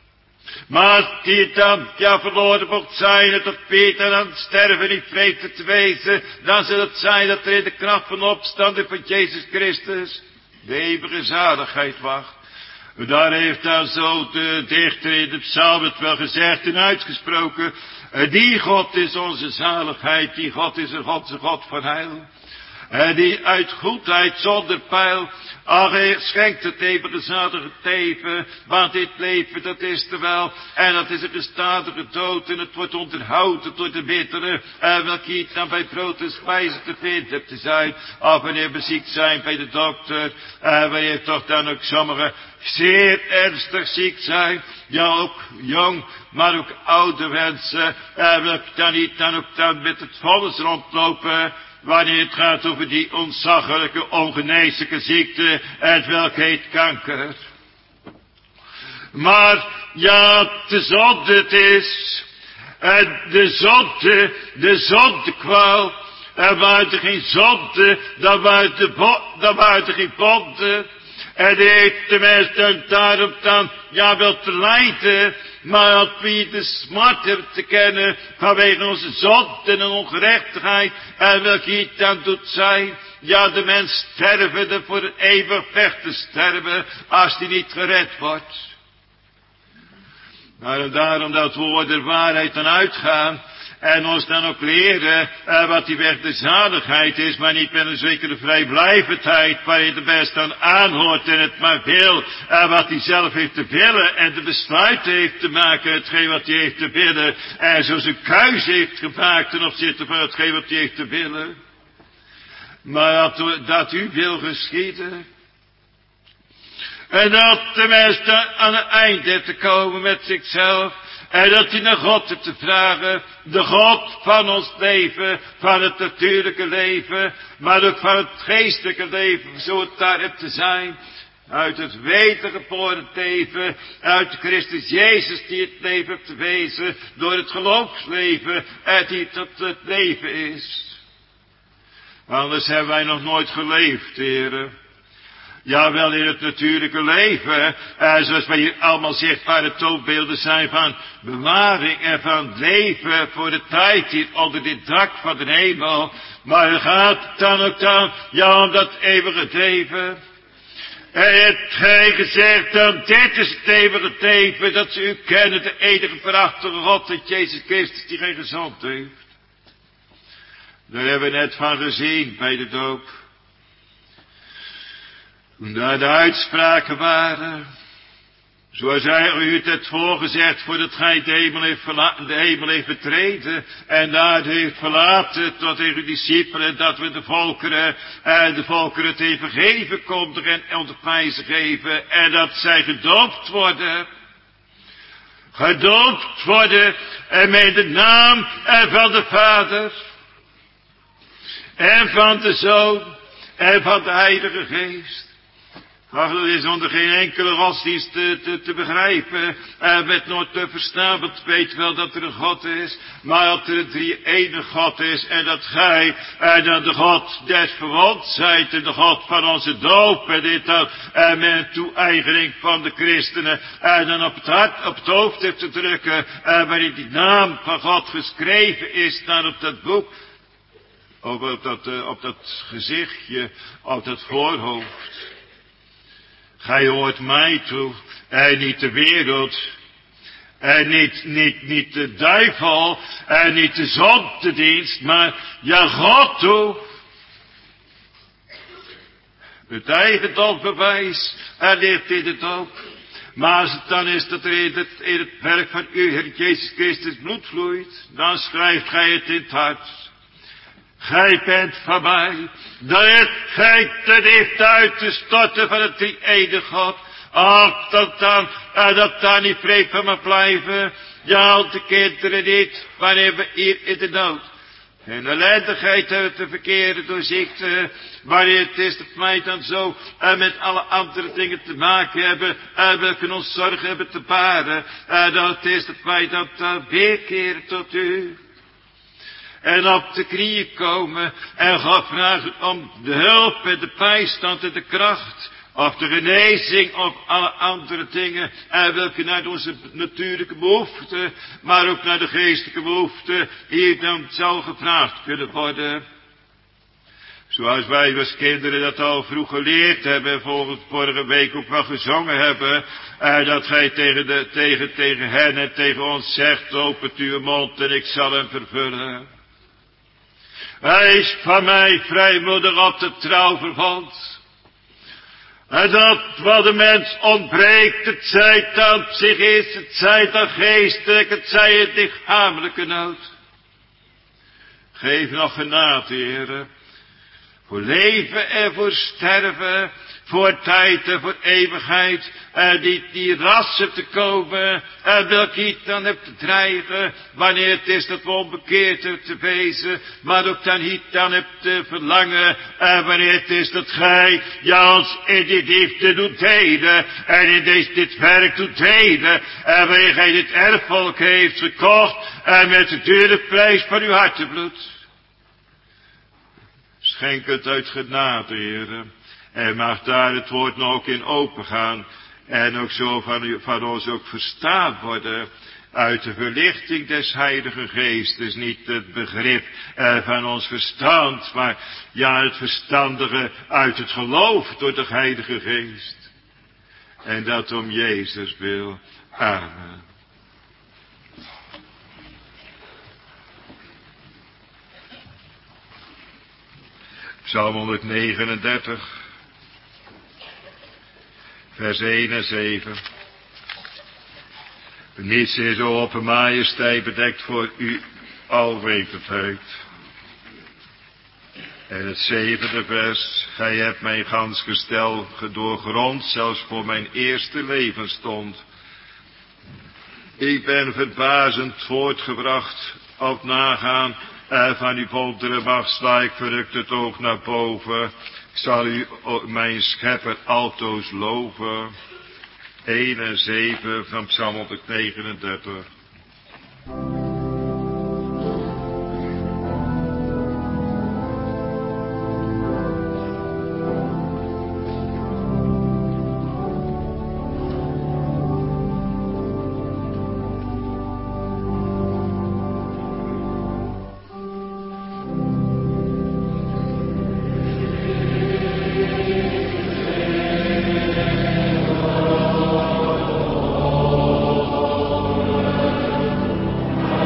Maar als die dan, ja, verloren mocht zijn, het op Peter dan sterven niet vreemd te wezen, dan zal het zijn dat er in de kracht van opstanding van Jezus Christus de eeuwige zaligheid wacht. Daar heeft dan zo de dichter in de psalm het wel gezegd en uitgesproken. Die God is onze zaligheid, die God is een God, een God van heil. En die uit goedheid zonder pijl, ach, hij schenkt het eeuwige zalige leven, want dit leven, dat is er wel, en dat is een gestadige dood, en het wordt onderhouden door de bittere, en welke je dan bij brood en spijzen te vinden hebt te zijn, of wanneer we ziek zijn bij de dokter, en wanneer toch dan ook sommigen zeer ernstig ziek zijn, ja ook jong, maar ook oude mensen, en welke dan niet dan ook dan met het vonnis rondlopen, wanneer het gaat over die ontzaglijke, ongeneeslijke ziekte, en welke heet kanker. Maar, ja, de zonde het is, en de zonde, de zondekwaal, en waar er geen zonde, dan waar er, bo- dan waar er geen bonde. En die heeft de mens dan daarom dan, ja, wel te lijden, maar dat we de smart hebben te kennen vanwege onze zonde en ongerechtigheid, en welke het dan doet zijn, ja, de mens sterven, er voor eeuwig weg te sterven, als die niet gered wordt. Maar daarom dat woord der waarheid dan uitgaan, en ons dan ook leren, uh, wat die weg de zaligheid is, maar niet met een zekere vrijblijvendheid, waarin de mens dan aanhoort en het maar wil, uh, wat hij zelf heeft te willen, en de besluit heeft te maken, hetgeen wat hij heeft te willen, en zo zijn keuze heeft gemaakt ten opzichte van hetgeen wat hij heeft te willen. maar dat, dat u wil geschieden. En dat de mens dan aan het eind heeft te komen met zichzelf. En dat hij naar God heeft te vragen. De God van ons leven. Van het natuurlijke leven. Maar ook van het geestelijke leven. Zo het daar heeft te zijn. Uit het wedergeboren leven. Uit Christus Jezus die het leven heeft te wezen. Door het geloofsleven. En die tot het leven is. Anders hebben wij nog nooit geleefd, heren. Ja, wel in het natuurlijke leven, eh, zoals wij hier allemaal zichtbare toonbeelden zijn van bewaring en van leven voor de tijd hier onder dit dak van de hemel. Maar er gaat dan ook dan, ja, om dat eeuwige leven. En het gij gezegd dan, dit is het eeuwige leven, dat ze u kennen, de enige verachtige God, dat Jezus Christus die geen gezond heeft. Daar hebben we net van gezien bij de doop. Toen daar de uitspraken waren, zoals hij u het heeft voorgezegd, voordat gij de hemel heeft verlaten, de hemel heeft betreden, en daar heeft verlaten tot tegen uw discipelen, dat we de volkeren, en de volkeren het even geven konden en onderwijzen geven, en dat zij gedoopt worden. Gedoopt worden, en met de naam en van de Vader, en van de Zoon, en van de Heilige Geest. Ach, dat is onder geen enkele godsdienst te, te, te begrijpen. En met nooit te verstaan, want weet wel dat er een God is. Maar dat er een drie-enige God is. En dat gij, en dan de God des verwants zijt. En de God van onze doop. En dit dan, en met een toe-eigening van de christenen. En dan op het hart, op het hoofd heeft te drukken. En waarin die naam van God geschreven is. Dan op dat boek. Of op dat, uh, op dat gezichtje. Op dat voorhoofd. Gij hoort mij toe, en niet de wereld, en niet, niet, niet de duivel, en niet de zondedienst, maar ja God toe. Het eigendomsbewijs, er ligt in de doop. Maar als het dan is dat er in het, in het werk van u, Heer Jezus Christus, bloed vloeit, dan schrijft gij het in het hart. Gij bent van mij, dat gij ten heeft uit te storten van het drie-enige God. Ach, dat dan, uh, dat dan niet vreemd van me blijven. Ja, de kinderen niet, wanneer we hier in de nood. En ellendigheid hebben te verkeren door ziekte, wanneer het is dat wij dan zo uh, met alle andere dingen te maken hebben, uh, welke ons zorgen hebben te baren. En uh, dat is dat wij dan uh, weerkeren tot u. En op de knieën komen en gaan vragen om de hulp en de bijstand en de kracht. Of de genezing of alle andere dingen. En welke naar onze natuurlijke behoeften, maar ook naar de geestelijke behoeften hier dan zou gevraagd kunnen worden. Zoals wij als kinderen dat al vroeg geleerd hebben, volgens vorige week ook wel gezongen hebben. En dat gij tegen, de, tegen, tegen hen en tegen ons zegt, opent uw mond en ik zal hem vervullen. Hij is van mij vrijmoedig op de trouw vervond. En dat wat de mens ontbreekt, het zij dan zich is, het zij dan geestelijk, het zij het lichamelijke nood. Geef nog genade, Heere, voor leven en voor sterven, voor tijd en voor eeuwigheid, en die, die rassen te komen, en welke je dan hebt te dreigen, wanneer het is dat we onbekeerd hebben te wezen, maar ook dan niet dan hebt te verlangen, en wanneer het is dat gij, ja, ons in die liefde doet delen, en in deze, dit werk doet delen, en wanneer gij dit erfvolk heeft gekocht, en met de dure prijs van uw hartebloed. Schenk het uit genade, Heere. En mag daar het woord nog ook in opengaan. En ook zo van, u, van ons ook verstaan worden. Uit de verlichting des Heilige Geestes. Niet het begrip eh, van ons verstand. Maar ja, het verstandige uit het geloof door de Heilige Geest. En dat om Jezus wil. Amen. Psalm honderdnegenendertig. Vers één en zeven. Niets is zo op een majesteit bedekt voor u alwetendheid. En het zevende vers, gij hebt mijn gans gestel doorgrond, zelfs voor mijn eerste leven stond. Ik ben verbazend voortgebracht op nagaan en van uw wondere macht sla ik verrukt het oog naar boven. Ik zal u, mijn schepper, altoos loven. één en zeven van Psalm honderdnegenendertig. Oh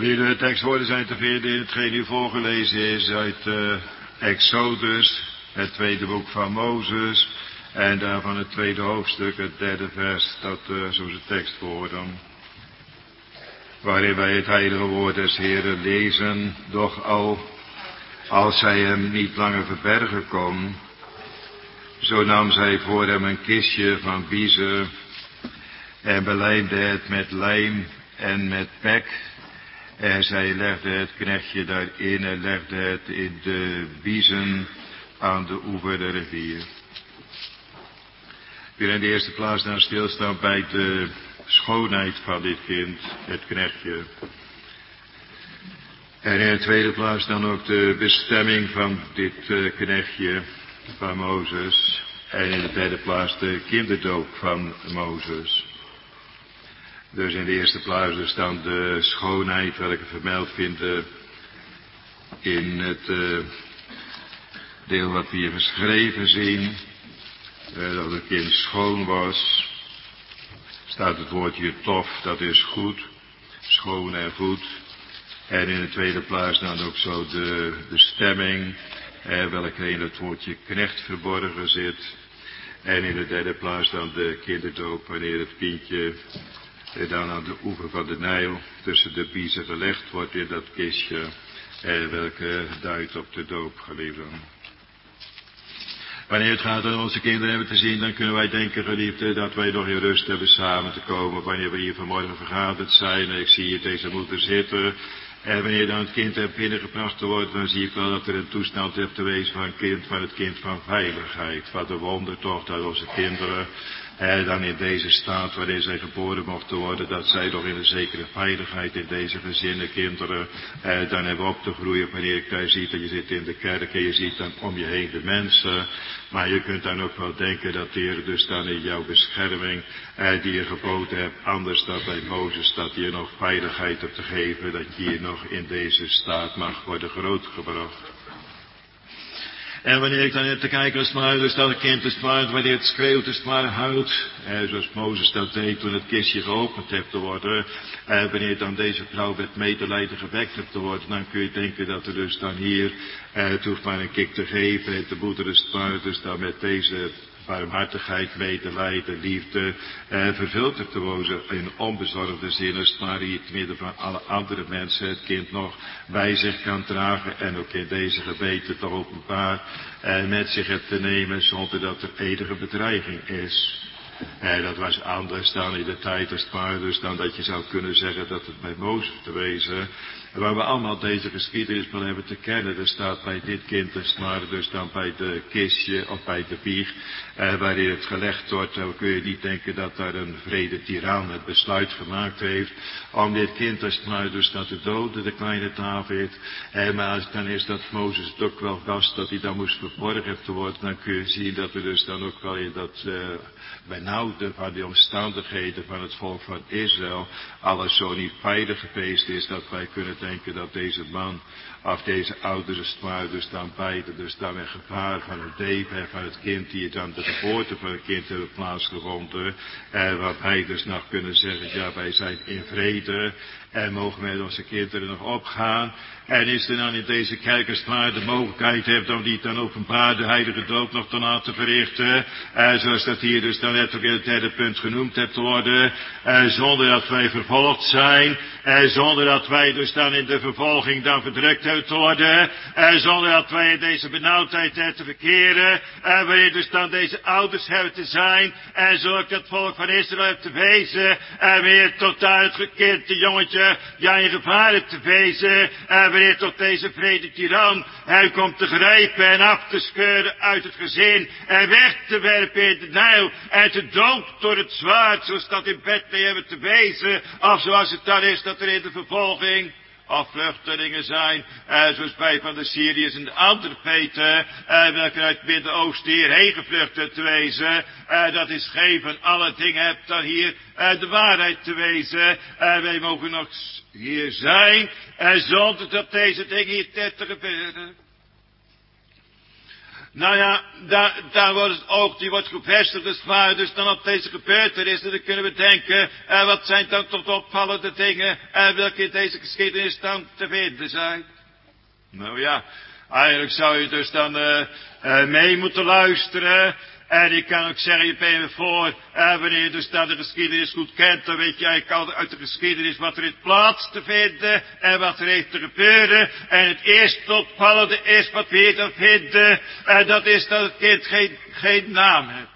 Hier de tekstwoorden zijn te vinden in hetgeen u voorgelezen is uit uh, Exodus, het tweede boek van Mozes, en daarvan het tweede hoofdstuk, het derde vers, dat uh, zo is de tekstwoorden. Waarin wij het heilige woord des Heeren lezen, doch al, als zij hem niet langer verbergen kon, zo nam zij voor hem een kistje van biezen en belijmde het met lijm en met pek. En zij legde het knechtje daarin en legde het in de biezen aan de oever der rivier. Ik wil in de eerste plaats dan stilstaan bij de schoonheid van dit kind, het knechtje. En in de tweede plaats dan ook de bestemming van dit uh, knechtje van Mozes. En in de derde plaats de kinderdoop van Mozes. Dus in de eerste plaats dus dan de schoonheid welke vermeld vinden in het uh, deel wat we hier geschreven zien. Uh, dat het kind schoon was. Staat het woordje tof, dat is goed. Schoon en goed. En in de tweede plaats dan ook zo de bestemming, eh, welke in het woordje knecht verborgen zit. En in de derde plaats dan de kinderdoop, wanneer het kindje eh, dan aan de oever van de Nijl tussen de biezen gelegd wordt in dat kistje, eh, welke duidt op de doop, geliefden. Wanneer het gaat om onze kinderen hebben te zien, dan kunnen wij denken, geliefden, dat wij nog in rust hebben samen te komen. Wanneer we hier vanmorgen vergaderd zijn, en ik zie hier deze moeder zitten. En wanneer dan het kind hebt binnengebracht te worden, dan zie ik wel dat er een toestand hebt te wezen van, kind, van het kind van veiligheid. Wat een wonder toch dat onze kinderen eh, dan in deze staat waarin zij geboren mochten worden, dat zij toch in een zekere veiligheid in deze gezinnen, kinderen, eh, dan hebben op te groeien. Wanneer ik daar zie dat je zit in de kerk en je ziet dan om je heen de mensen. Maar je kunt dan ook wel denken dat de Heer dus dan in jouw bescherming, eh, die je geboden hebt, anders dan bij Mozes, dat je nog veiligheid hebt te geven, dat je hier nog in deze staat mag worden grootgebracht. En wanneer ik dan heb te kijken als het maar, dus dat het kind is maar, wanneer het schreeuwt is het maar huilt. Eh, zoals Mozes dat deed toen het kistje geopend heeft te worden. Eh, wanneer dan deze vrouw met medelijden gewekt hebt te worden, dan kun je denken dat er dus dan hier, eh, het hoeft maar een kik te geven. En de moeder is het maar, dus dan met deze barmhartigheid, medelijden, liefde, eh, vervuld hebt te worden in onbezorgde zin, als het maar hier te midden van alle andere mensen het kind nog bij zich kan dragen en ook in deze gebeten te openbaar eh, met zich hebt te nemen zonder dat er enige bedreiging is. Eh, dat was anders dan in de tijd als het maar, dus dan dat je zou kunnen zeggen dat het bij Mozes te wezen. En waar we allemaal deze geschiedenis wel hebben te kennen, er staat bij dit kind als het maar, dus dan bij de kistje of bij de wieg, eh, waarin het gelegd wordt, dan kun je niet denken dat daar een vrede tiran het besluit gemaakt heeft om dit kind als het maar, dus dat te doden, de kleine David. Eh, maar als het dan is dat Mozes het ook wel vast dat hij dan moest verborgen te worden, dan kun je zien dat er dus dan ook wel in dat uh, benauwde van die omstandigheden van het volk van Israël alles zo niet veilig geweest is, dat wij kunnen denken dat deze man of deze ouders als het ware dus dan beide dus dan een gevaar van het leven en van het kind die dan de geboorte van het kind hebben plaatsgevonden. En wat wij dus nog kunnen zeggen, ja, wij zijn in vrede en mogen met onze kinderen nog opgaan. En is er dan in deze kerk als het ware de mogelijkheid heeft om die dan openbaar de heilige doop nog te laten verrichten. En zoals dat hier dus dan net ook in het derde punt genoemd hebt te worden. En zonder dat wij vervolgd zijn. En zonder dat wij dus dan in de vervolging dan verdrukt hebben te worden. En zonder dat wij in deze benauwdheid hebben te verkeren. En wanneer dus dan deze ouders hebben te zijn. En zo ook dat volk van Israël hebt te wezen. En weer tot uitgekeerd de jongetje ja in gevaar hebt te wezen. En wanneer tot deze vrede tiran hij komt te grijpen en af te scheuren uit het gezin en weg te werpen in de Nijl en te dood door het zwaard, zoals dat in Bethlehem te wezen, of zoals het dan is dat er in de vervolging of vluchtelingen zijn, eh, zoals bij van de Syriërs en de andere peten, eh, welke uit het Midden-Oosten hierheen gevlucht te wezen, eh, dat is geen van alle dingen hebt dan hier eh, de waarheid te wezen. Eh, wij mogen nog hier zijn, en zonder dat deze dingen hier te gebeuren. Nou ja, daar, daar wordt het oog, die wordt gevestigd, dus maar, dus dan op deze gebeurtenissen, dan kunnen we denken, eh, wat zijn dan toch de opvallende dingen, en eh, welke in deze geschiedenis dan te vinden zijn. Nou ja, eigenlijk zou je dus dan uh, uh, mee moeten luisteren. En ik kan ook zeggen, je bent me voor, uh, wanneer je dus dan de geschiedenis goed kent, dan weet je eigenlijk al uit de geschiedenis wat er heeft plaats te vinden en wat er heeft te gebeuren. En het eerste opvallende is wat we hier dan vinden, en dat is dat het kind geen, geen naam heeft.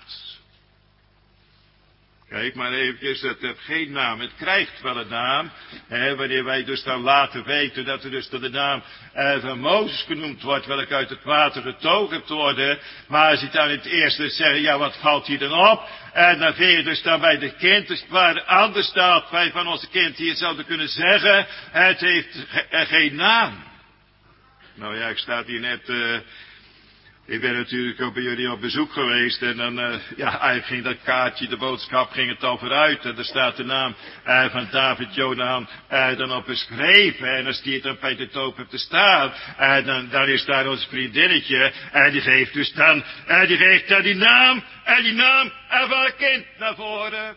Kijk maar eventjes, het heeft geen naam. Het krijgt wel een naam. Hè, wanneer wij dus dan laten weten dat er dus de naam eh, van Mozes genoemd wordt, welk uit het water getogen worden. Maar als je dan in het eerste zegt, ja wat valt hier dan op? En dan vind je dus dan bij de kind, dus waar anders staat, wij van onze kind hier zouden kunnen zeggen, het heeft ge eh, geen naam. Nou ja, ik sta hier net... Uh, Ik ben natuurlijk ook bij jullie op bezoek geweest en dan, uh, ja, eigenlijk ging dat kaartje, de boodschap ging het al vooruit. En er staat de naam uh, van David Jonaan uh, dan op beschreven. En als die het dan bij de doop hebt te staan, uh, dan, dan is daar ons vriendinnetje. En uh, die geeft dus dan, uh, die geeft dan die naam, en die naam uh, van een kind naar voren.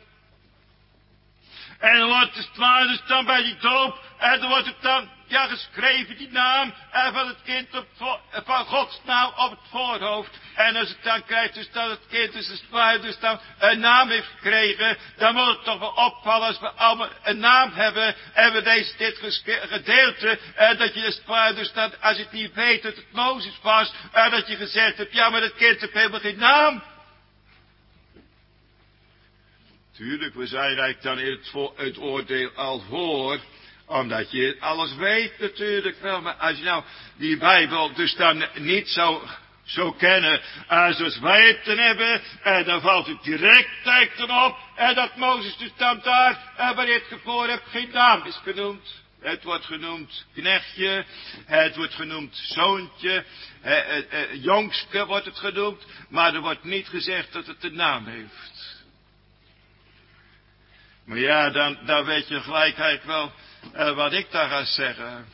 En dan wordt het waar dus dan bij die doop, en dan wordt het dan, ja, geschreven, die naam en van het kind op, van Gods naam op het voorhoofd. En als het dan krijgt, dus dat het kind dus, dus, dus dan een naam heeft gekregen, dan moet het toch wel opvallen als we allemaal een naam hebben, en we deze dit gedeelte, en dat je dus, dus dan, als je het niet weet dat het Mozes was, en dat je gezegd hebt, ja, maar dat kind heeft helemaal geen naam. Tuurlijk, we zijn eigenlijk dan in het, voor, het oordeel al voor, omdat je alles weet natuurlijk wel. Maar als je nou die Bijbel dus dan niet zou, zou kennen zoals wij het dan hebben, en dan valt het direct tijd erop, en dat Mozes dus dan daar, en wanneer het gevoor hebt, geen naam is genoemd. Het wordt genoemd knechtje, het wordt genoemd zoontje, eh, eh, eh, jongske wordt het genoemd, maar er wordt niet gezegd dat het een naam heeft. Maar ja, dan, dan weet je gelijk eigenlijk wel uh, wat ik daar ga zeggen.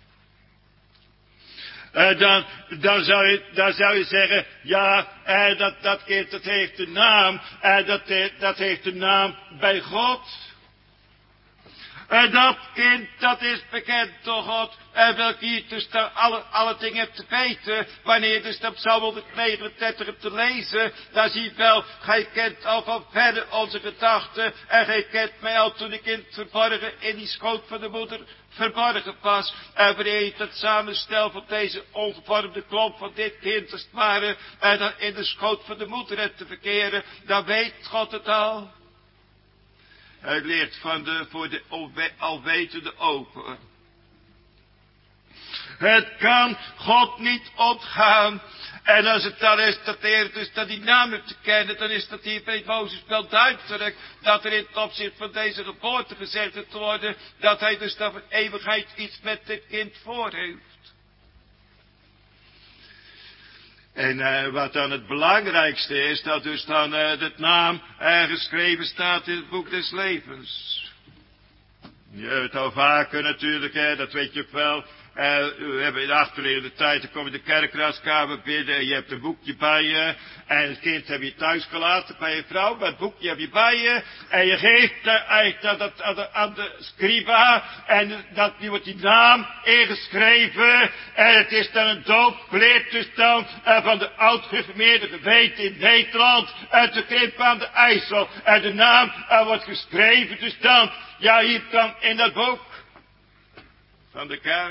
Uh, dan, dan, zou je, dan zou je zeggen, ja, uh, dat, dat kind dat heeft een naam, en uh, dat, dat heeft een naam bij God. En dat kind, dat is bekend door God. En welke je dus daar alle, alle dingen hebt te weten. Wanneer je dus dat Psalm honderdnegenendertig hebt te lezen. Dan zie je wel, gij kent al van verder onze gedachten. En gij kent mij al toen ik in het verborgen in die schoot van de moeder verborgen was. En wanneer je dat samenstel van deze ongevormde klomp van dit kind als het ware. En dan in de schoot van de moeder hebt te verkeren. Dan weet God het al. Het ligt van de, voor de alwetende open. Het kan God niet ontgaan. En als het dan is dat de Heer dus dat die naam heeft te kennen, dan is dat hier bij Mozes wel duidelijk, dat er in het opzicht van deze geboorte gezegd heeft te worden, dat hij dus dan voor eeuwigheid iets met dit kind voor heeft. En uh, wat dan het belangrijkste is, dat dus dan uh, de naam uh, geschreven staat in het boek des levens. Je hebt het al vaker natuurlijk, hè, dat weet je ook wel. Uh, we hebben in de achterliggende tijd, dan kom je de kerkraadskamer binnen en je hebt een boekje bij je. En het kind heb je thuis gelaten bij je vrouw, maar het boekje heb je bij je. En je geeft uh, eigenlijk dat, aan, de, aan de scriba. En dat, die wordt die naam ingeschreven. En het is dan een doopleer dus dan uh, van de oud-geformeerde gemeente in Nederland. Uit de Krimp aan de IJssel. En de naam uh, wordt geschreven dus dan, ja hier dan in dat boek van de kerk.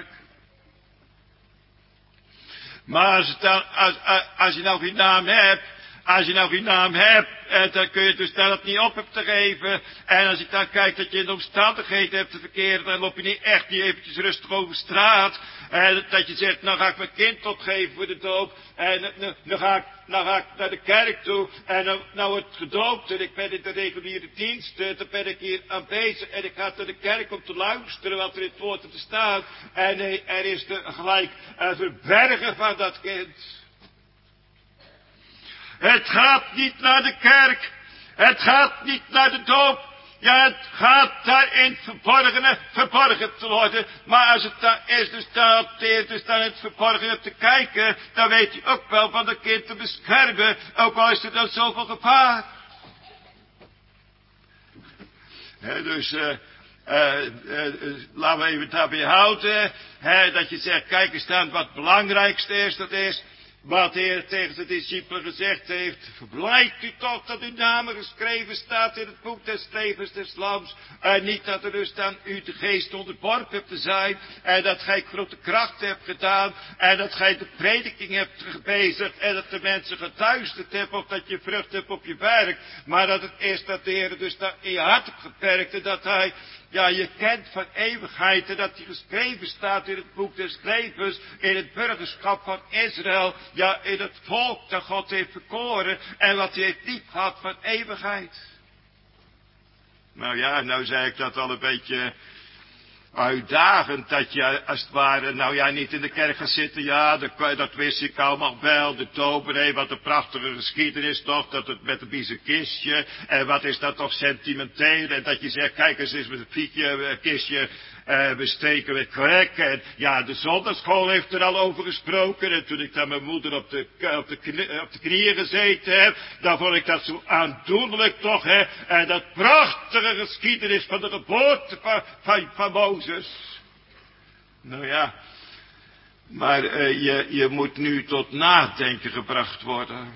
Maar als, het dan, als, als je nou geen naam hebt, als je nou geen naam hebt, dan kun je dus daar dat niet op hebt te geven. En als je dan kijkt dat je in de omstandigheden hebt te verkeren, dan loop je niet echt niet eventjes rustig over straat. En dat je zegt, nou ga ik mijn kind opgeven voor de doop. En nou, nou, ga ik, nou ga ik naar de kerk toe. En nou, nou wordt het gedoopt. En ik ben in de reguliere dienst. Dan ben ik hier aanwezig. En ik ga naar de kerk om te luisteren wat er in het woord te staan. En nee, er is er gelijk een verbergen van dat kind. Het gaat niet naar de kerk. Het gaat niet naar de doop. ja, het gaat daar in het verborgene verborgen te worden. Maar als het daar is, dus daar opteert, dus daar in het verborgene te kijken, dan weet hij ook wel van de kind te beschermen, ook al is er dan zoveel gevaar. He, dus, uh, uh, uh, uh, laten we even daarbij houden, he, dat je zegt, kijk eens dan wat het belangrijkste is, dat is wat de Heer tegen de discipelen gezegd heeft. Verblijft u toch dat uw naam geschreven staat in het boek des levens des Lams. En niet dat er dus aan u de geest onderworpen hebt te zijn. En dat gij grote kracht hebt gedaan. En dat gij de prediking hebt gebezigd. En dat de mensen getuisterd hebben. Of dat je vrucht hebt op je werk. Maar dat het is dat de Heer dus daar in je hart hebt geperkt. En dat hij, ja, je kent van eeuwigheid. En dat die geschreven staat in het boek des levens. In het burgerschap van Israël. Ja, in het volk dat God heeft verkoren. En wat hij heeft lief gehad van eeuwigheid. Nou ja, nou zei ik dat al een beetje uitdagend. Dat je als het ware, nou ja, niet in de kerk gaat zitten. Ja, dat, dat wist ik allemaal wel. De dominee, wat een prachtige geschiedenis toch. Dat het met een biezenkistje. En wat is dat toch sentimenteel. En dat je zegt, kijk eens eens met een fietje, kistje. Uh, we steken met krek. En ja, de zondagschool heeft er al over gesproken. En toen ik daar mijn moeder op de, op de, knie, op de knieën gezeten heb, dan vond ik dat zo aandoenlijk toch, hè. En dat prachtige geschiedenis van de geboorte van, van, van Mozes. Nou ja, maar uh, je, je moet nu tot nadenken gebracht worden.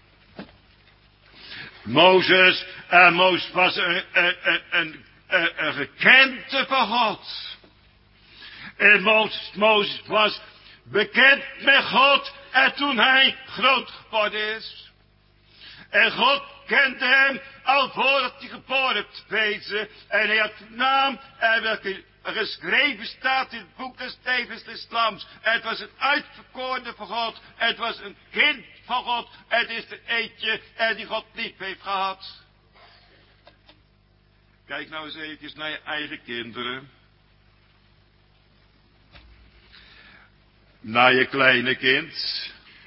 Mozes, uh, Mozes was een, een, een, een Een, een gekende van God. En Mozes, Mozes was bekend met God. En toen hij groot geworden is. En God kende hem al voordat hij geboren te wezen. En hij had de naam en welke geschreven staat in het boek des levens des Lams. Het was een uitverkorene van God. Het was een kind van God. Het is er eentje en die God lief heeft gehad. Kijk nou eens even naar je eigen kinderen. Naar je kleine kind.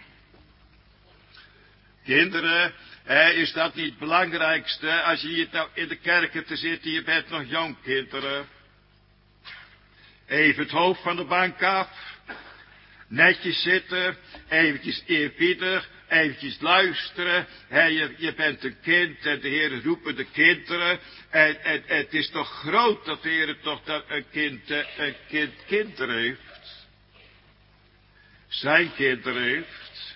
Kinderen, hè, is dat niet het belangrijkste als je hier nou in de kerken te zitten, je bent nog jong kinderen. Even het hoofd van de bank af. Netjes zitten, eventjes eerbiedig, eventjes luisteren. He, je, je bent een kind en de Heer roept de kinderen. En, en, en het is toch groot dat de Heer toch dat een kind, een kind kinderen heeft. Zijn kinderen heeft.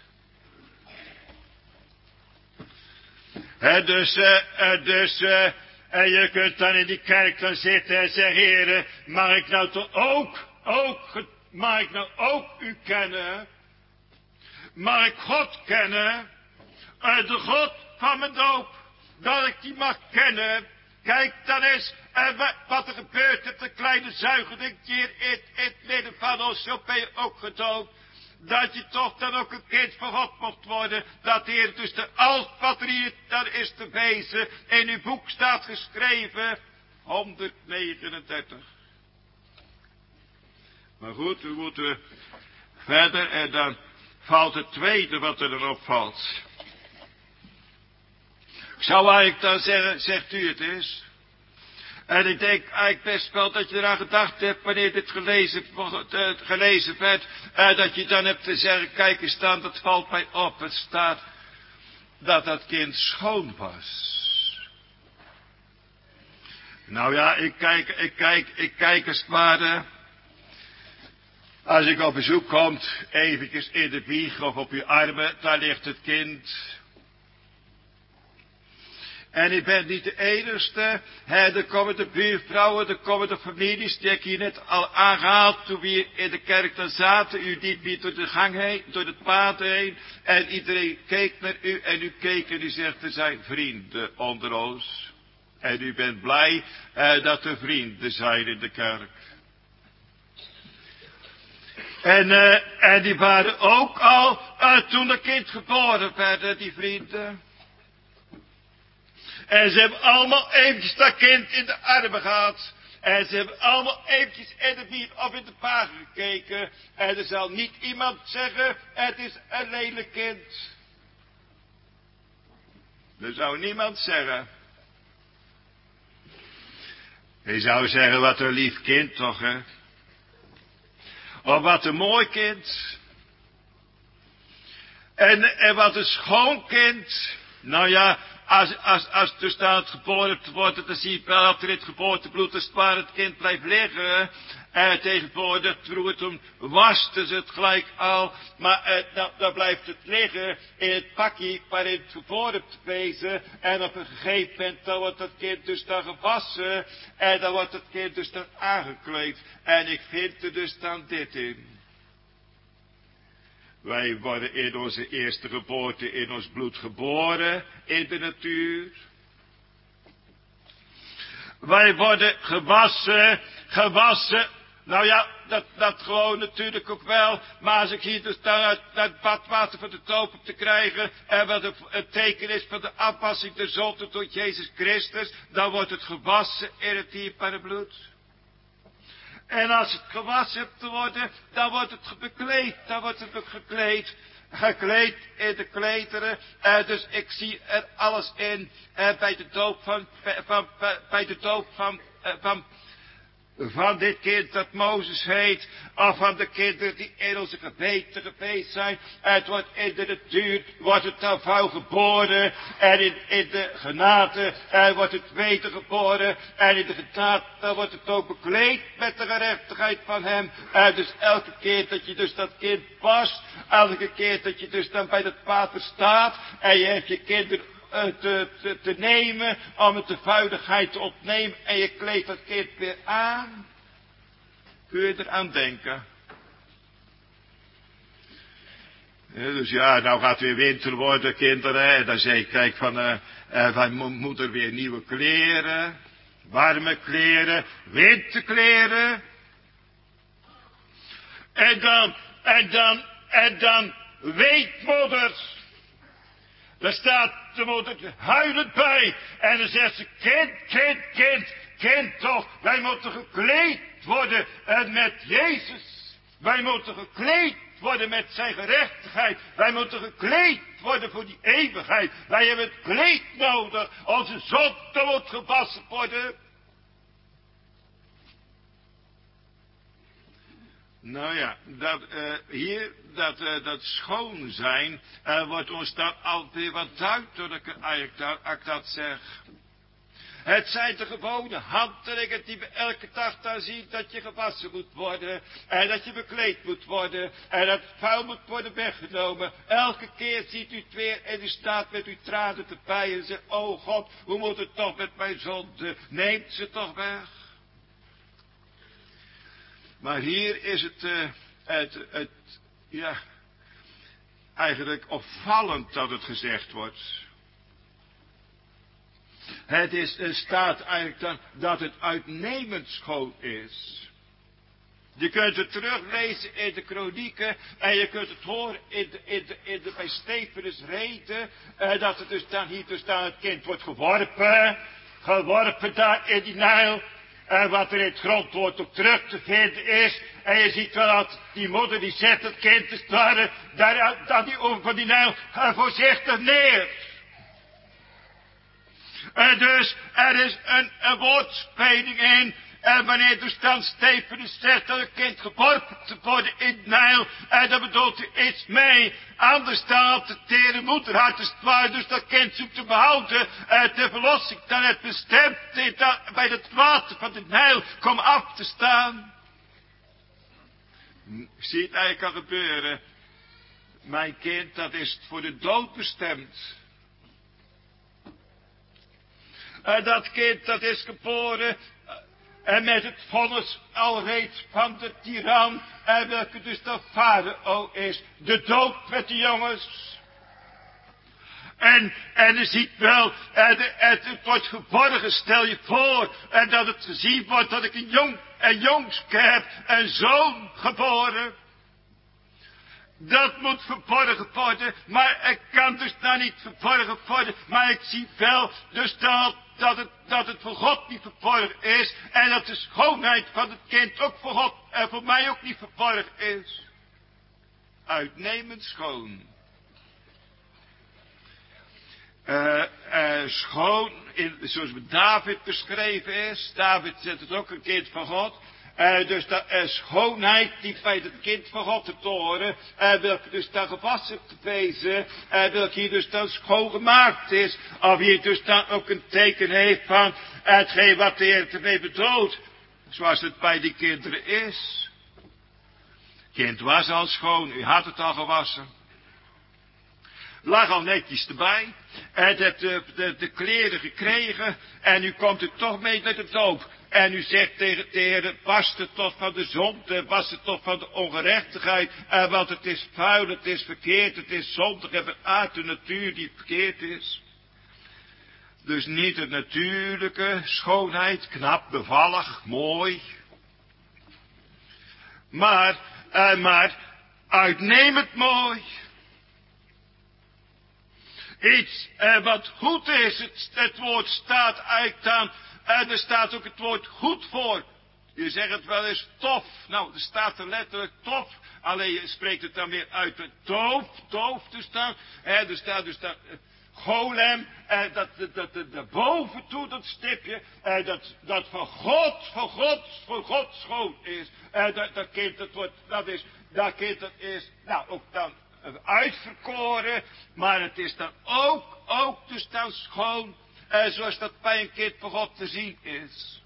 He, dus, uh, dus, uh, en je kunt dan in die kerk dan zitten en zeggen, Heer, mag ik nou toch ook, ook, mag ik nou ook u kennen? Mag ik God kennen? Uh, de God van mijn doop. Dat ik die mag kennen. Kijk dan eens uh, wat er gebeurt met de kleine zuigeling hier in het midden van ons. Zo ben je ook gedoopt. Dat je toch dan ook een kind van God mocht worden. Dat de Heer dus de al wat er hier dan is te wezen. In uw boek staat geschreven. honderdnegenendertig. Maar goed, we moeten verder en dan valt het tweede wat er dan opvalt. Ik zou eigenlijk dan zeggen, zegt u het eens. En ik denk eigenlijk best wel dat je eraan gedacht hebt wanneer dit gelezen, uh, gelezen werd. Uh, dat je dan hebt te zeggen, kijk eens dan, dat valt mij op. Het staat dat dat kind schoon was. Nou ja, ik kijk, ik kijk, ik kijk eens maar. Uh, als ik op bezoek kom, eventjes in de wieg of op je armen, daar ligt het kind. En ik ben niet de enigste. He, er komen de buurvrouwen, er komen de families, die ik hier net al aangehaald toen we hier in de kerk dan zaten. U liep hier door de gang heen, door het pad heen. En iedereen keek naar u en u keek en u zegt, er zijn vrienden onder ons. En u bent blij eh, dat er vrienden zijn in de kerk. En, uh, en die waren ook al, uh, toen dat kind geboren werd, die vrienden. En ze hebben allemaal eventjes dat kind in de armen gehad. En ze hebben allemaal eventjes in de wieg of in de pagen gekeken. En er zal niet iemand zeggen, het is een lelijk kind. Er zou niemand zeggen. Je zou zeggen, wat een lief kind toch, hè? Of wat een mooi kind. En, en wat een schoon kind. Nou ja, als, als, als het dus staat geboren wordt, dan zie je wel dat er in het geboortebloed is waar het kind blijft liggen. En tegenwoordig, vroeger toen wasten ze het gelijk al, maar eh, dan, dan blijft het liggen in het pakje waarin het geboren te wezen. En op een gegeven moment, dan wordt het kind dus dan gewassen. En dan wordt het kind dus dan aangekleed. En ik vind er dus dan dit in. Wij worden in onze eerste geboorte in ons bloed geboren, in de natuur. Wij worden gewassen, gewassen. Nou ja, dat, dat gewoon natuurlijk ook wel. Maar als ik hier dus dan uit, uit het badwater van de doop op te krijgen. En wat het teken is van de afwassing der zonde door Jezus Christus. Dan wordt het gewassen in het dierbare bloed. En als het gewassen hebt te worden, dan wordt het bekleed. Dan wordt het ook gekleed. Gekleed in de klederen. Uh, dus ik zie er alles in. Uh, bij de doop van, van, van, bij de doop van, uh, van, van dit kind dat Mozes heet. Of van de kinderen die in onze geweten geweest zijn. Het wordt in de natuur, wordt het dan vuil geboren. En in, in de genade uh, wordt het wedergeboren. En in de genade wordt het ook bekleed met de gerechtigheid van hem. Uh, dus elke keer dat je dus dat kind past. Elke keer dat je dus dan bij dat water staat. En je hebt je kinderen uh, te, te, te nemen. Om het de vuiligheid te ontnemen. En je kleedt dat kind weer aan. Kun je eraan denken? Ja, dus ja, nou gaat het weer winter worden, kinderen. En dan zeg ik, kijk, van, uh, uh, van moeder weer nieuwe kleren. Warme kleren. Winterkleren. En dan, en dan, en dan, weet moeder. Daar staat de moeder huilend bij. En dan zegt ze, kind, kind, kind, kind toch. Wij moeten gekleed worden en met Jezus. Wij moeten gekleed worden met zijn gerechtigheid. Wij moeten gekleed worden voor die eeuwigheid. Wij hebben het kleed nodig. Onze zonde moet gewassen worden. Nou ja, dat, uh, hier, dat, uh, dat schoon zijn, uh, wordt ons dan alweer wat duidelijker eigenlijk, dat, als ik dat zeg. Het zijn de gewone handelingen die we elke dag daar zien, dat je gewassen moet worden, en dat je bekleed moet worden, en dat het vuil moet worden weggenomen. Elke keer ziet u het weer, en u staat met uw tranen erbij, en zegt, oh God, hoe moet het toch met mijn zonde? Neemt ze toch weg? Maar hier is het, uh, het, het, ja, eigenlijk opvallend dat het gezegd wordt. Het is, er staat eigenlijk dan dat het uitnemend schoon is. Je kunt het teruglezen in de kronieken en je kunt het horen in de, in de, in de, bij Stephanus reden, uh, dat het dus dan hier dus dan het kind wordt geworpen, geworpen daar in die Nijl. En wat er in het grondwoord ook terug te vinden is. En je ziet wel dat die moeder die zet het kind te starren. Daar aan die oever van die Nijl voorzichtig neer. En dus er is een, een woordspeling in. En wanneer dus dan Stephanus zegt dat een kind geworpen te worden in het Nijl. En dat bedoelt hij iets mee. Anders staat de tere moederhart is waar. Dus dat kind zoekt te behouden. En de verlossing dan het bestemd is. Bij het water van de Nijl kom af te staan. Zie het eigenlijk al gebeuren. Mijn kind, dat is voor de dood bestemd. En dat kind dat is geboren. En met het vonnis alreeds van de tiran. En welke dus de farao is. De dood met de jongens. En, en je ziet wel. En het, het wordt geborgen. Stel je voor. En dat het gezien wordt dat ik een jong. Een jongske heb. Een zoon geboren. Dat moet verborgen worden. Maar het kan dus nou niet verborgen worden. Maar ik zie wel. Dus dat. Dat het, dat het voor God niet verborgen is. En dat de schoonheid van het kind ook voor God en voor mij ook niet verborgen is. Uitnemend schoon. uh, uh, schoon, in, zoals bij David beschreven is. David zet het ook een kind van God. Uh, dus de uh, schoonheid die bij het kind van God te toren, uh, welke dus dan gewassen te wezen, uh, welke hier dus dan schoon gemaakt is, of hier dus dan ook een teken heeft van hetgeen wat de Heer ermee bedoelt, zoals het bij die kinderen is. Het kind was al schoon, u had het al gewassen. Lag al netjes erbij. Het heeft de, de, de kleren gekregen. En u komt er toch mee met de doop. En u zegt tegen de Heer, was het toch van de zonde, was het toch van de ongerechtigheid. En want het is vuil, het is verkeerd, het is zondig. En uit de natuur die verkeerd is. Dus niet de natuurlijke schoonheid, knap, bevallig, mooi. Maar, uh, maar uitnemend mooi. Iets uh, wat goed is. Het, het woord staat eigenlijk dan. En er staat ook het woord goed voor. Je zegt het wel eens tof. Nou, er staat er letterlijk tof. Alleen je spreekt het dan weer uit met doof. Doof dus dan. Eh, er staat dus dan uh, golem. Eh, dat, dat, dat, dat, dat boven toe, dat stipje. Eh, dat, dat van God, van God, van God schoon is. Eh, dat, dat kind, dat wordt, dat is, dat kind, dat is, nou, ook dan uitverkoren, maar het is dan ook, ook dus dan schoon, eh, zoals dat bij een kind van God te zien is.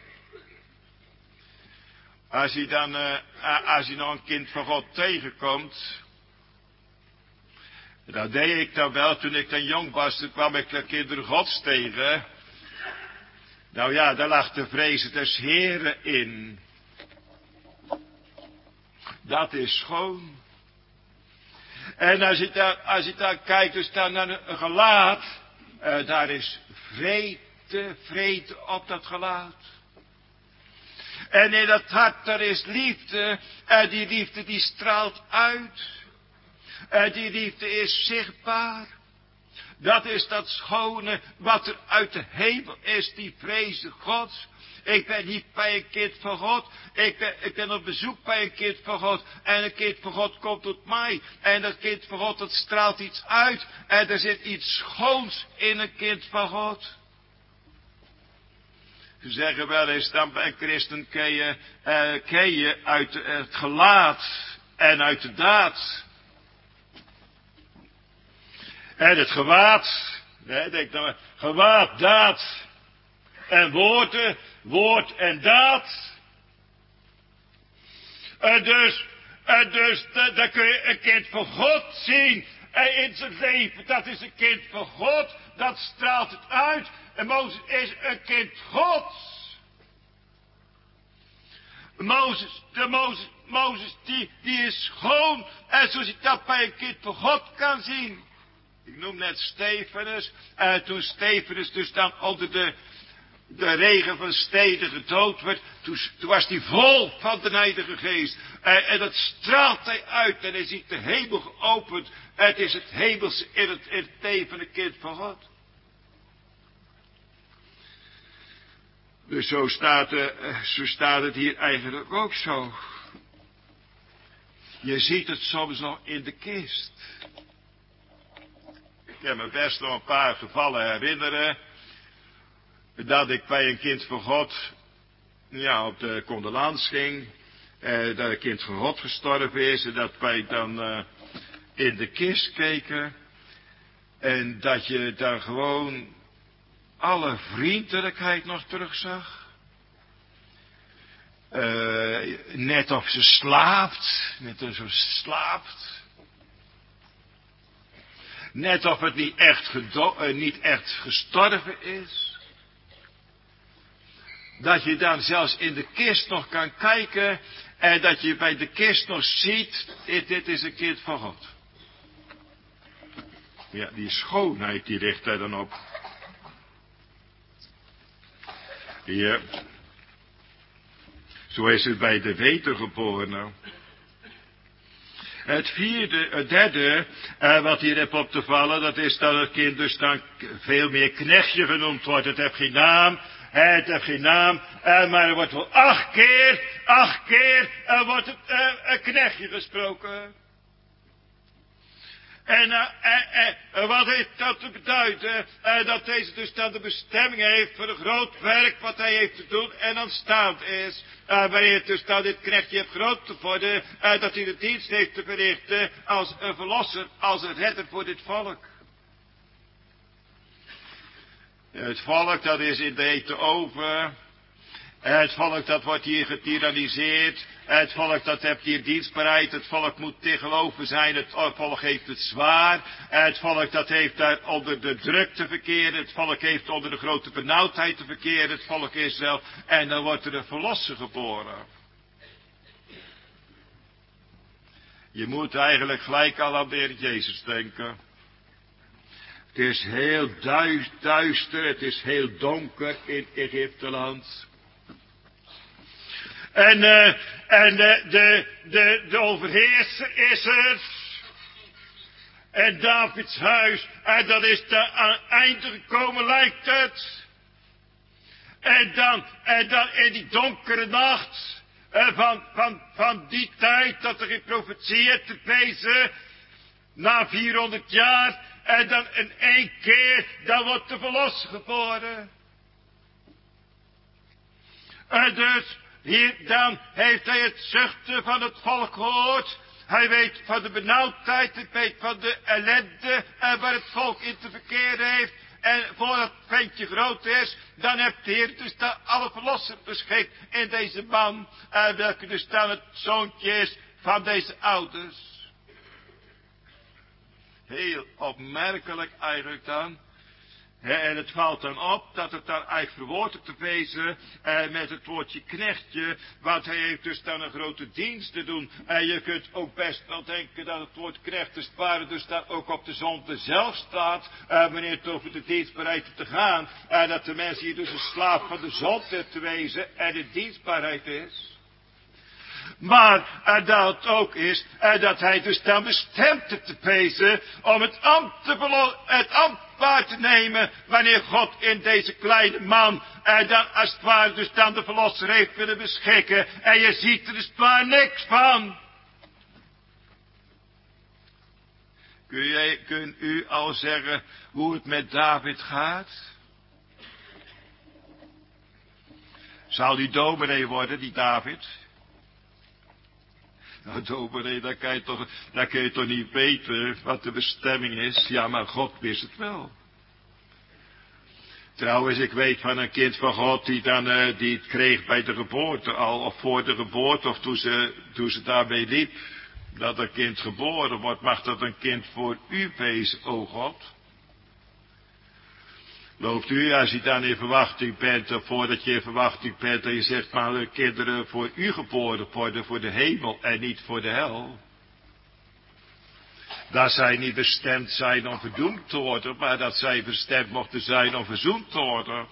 Als je dan, uh, als je nog een kind van God tegenkomt, dat deed ik dan wel toen ik dan jong was, toen kwam ik de kinderen Gods tegen. Nou ja, daar lag de vrezen des Heren in. Dat is schoon. En als je daar, als je daar kijkt, dus daar naar een gelaat, uh, daar is vrede, vrede op dat gelaat. En in dat hart, daar is liefde, en die liefde die straalt uit. En die liefde is zichtbaar. Dat is dat schone, wat er uit de hemel is, die vreze Gods. Ik ben niet bij een kind van God. Ik ben, ik ben op bezoek bij een kind van God. En een kind van God komt tot mij. En dat kind van God, dat straalt iets uit. En er zit iets schoons in een kind van God. Ze zeggen wel eens, dan bij een christen ken je, uh, ken je uit uh, het gelaat en uit de daad. En het gewaad, hè, denk nou, gewaad, daad en woorden, woord en daad. En dus, en dus, dan kun je een kind van God zien. En in zijn leven, dat is een kind van God, dat straalt het uit. En Mozes is een kind Gods. Mozes, de Mozes, Mozes, die, die is schoon. En zoals je dat bij een kind van God kan zien. Ik noem net Stefanus. En toen Stefanus dus dan onder de, de regen van steden gedood werd. Toen, toen was hij vol van de Heilige Geest. En, en dat straalt hij uit. En hij ziet de hemel geopend. En het is het hemelse in het, in het leven van een kind van God. Dus zo staat, uh, zo staat het hier eigenlijk ook zo. Je ziet het soms nog in de kist. Ik kan me best nog een paar gevallen herinneren. Dat ik bij een kind van God, ja, op de condolans ging. Eh, dat een kind van God gestorven is. En dat wij dan uh, in de kist keken. En dat je daar gewoon alle vriendelijkheid nog terugzag. Uh, net of ze slaapt. Net of ze slaapt. Net of het niet echt, gedo- uh, niet echt gestorven is. Dat je dan zelfs in de kist nog kan kijken. En dat je bij de kist nog ziet. Dit, dit is een kind van God. Ja, die schoonheid die ligt daar dan op. Ja. Zo is het bij de wedergeborene. Het vierde, het derde, eh, wat hier heb op te vallen, dat is dat het kind dus dan veel meer knechtje genoemd wordt. Het heeft geen naam, het heeft geen naam, eh, maar er wordt wel acht keer, acht keer, eh, wordt het eh, een knechtje gesproken. En, uh, en, en wat heeft dat te beduiden? Uh, dat deze dus dan de bestemming heeft voor een groot werk wat hij heeft te doen en aanstaand is. Uh, wanneer dus dan dit knechtje heeft groot te worden, uh, dat hij de dienst heeft te verrichten als een verlosser, als een redder voor dit volk. Het volk dat is in de hete oven. Het volk dat wordt hier getiraniseerd. Het volk dat heeft hier dienstbaarheid. Het volk moet te geloven zijn. Het volk heeft het zwaar. Het volk dat heeft daar onder de druk te verkeren. Het volk heeft onder de grote benauwdheid te verkeren. Het volk Israël. En dan wordt er een verlosser geboren. Je moet eigenlijk gelijk al aan de Heer Jezus denken. Het is heel duister. Het is heel donker in Egypteland. En, uh, en de, de, de, de overheerser is er. En Davids huis. En dat is de aan het einde gekomen, lijkt het. En dan, en dan in die donkere nacht. Uh, van, van, van die tijd dat er geprofetieerd te wezen. Na vierhonderd jaar. En dan in één keer. Dan wordt de verlosser geboren. En dus. Hier dan heeft hij het zuchten van het volk gehoord. Hij weet van de benauwdheid, hij weet van de ellende en waar het volk in te verkeren heeft. En voordat het ventje groot is, dan heeft de Heer dus daar alle verlosser beschikt in deze man. En welke dus dan het zoontje is van deze ouders. Heel opmerkelijk eigenlijk dan. He, en het valt dan op dat het dan eigenlijk verwoord te wezen eh, met het woordje knechtje, want hij heeft dus dan een grote dienst te doen. En je kunt ook best wel denken dat het woord knecht dus waar dus dan ook op de zonde zelf staat, eh, wanneer het over de dienstbaarheid te gaan, en dat de mens hier dus een slaaf van de zonde te wezen en de dienstbaarheid is. Maar uh, dat het ook is uh, dat hij dus dan bestemd is te wezen om het ambt, te belo- het ambt waar te nemen wanneer God in deze kleine man uh, dan als het ware dus dan de verlosser heeft willen beschikken. En je ziet er dus maar niks van. Kun, jij, kun u al zeggen hoe het met David gaat? Zal die dominee worden, die David? Nou, dominee, dan kan je toch, dan kun je toch niet weten wat de bestemming is. Ja, maar God wist het wel. Trouwens, ik weet van een kind van God die dan, uh, die het kreeg bij de geboorte al, of voor de geboorte, of toen ze, toen ze daarmee liep, dat een kind geboren wordt. Mag dat een kind voor u wezen, o God? Loopt u, als u dan in verwachting bent, of voordat je in verwachting bent, en je zegt maar de kinderen voor u geboren worden, voor de hemel en niet voor de hel. Dat zij niet bestemd zijn om verdoemd te worden, maar dat zij bestemd mochten zijn om verzoend te worden.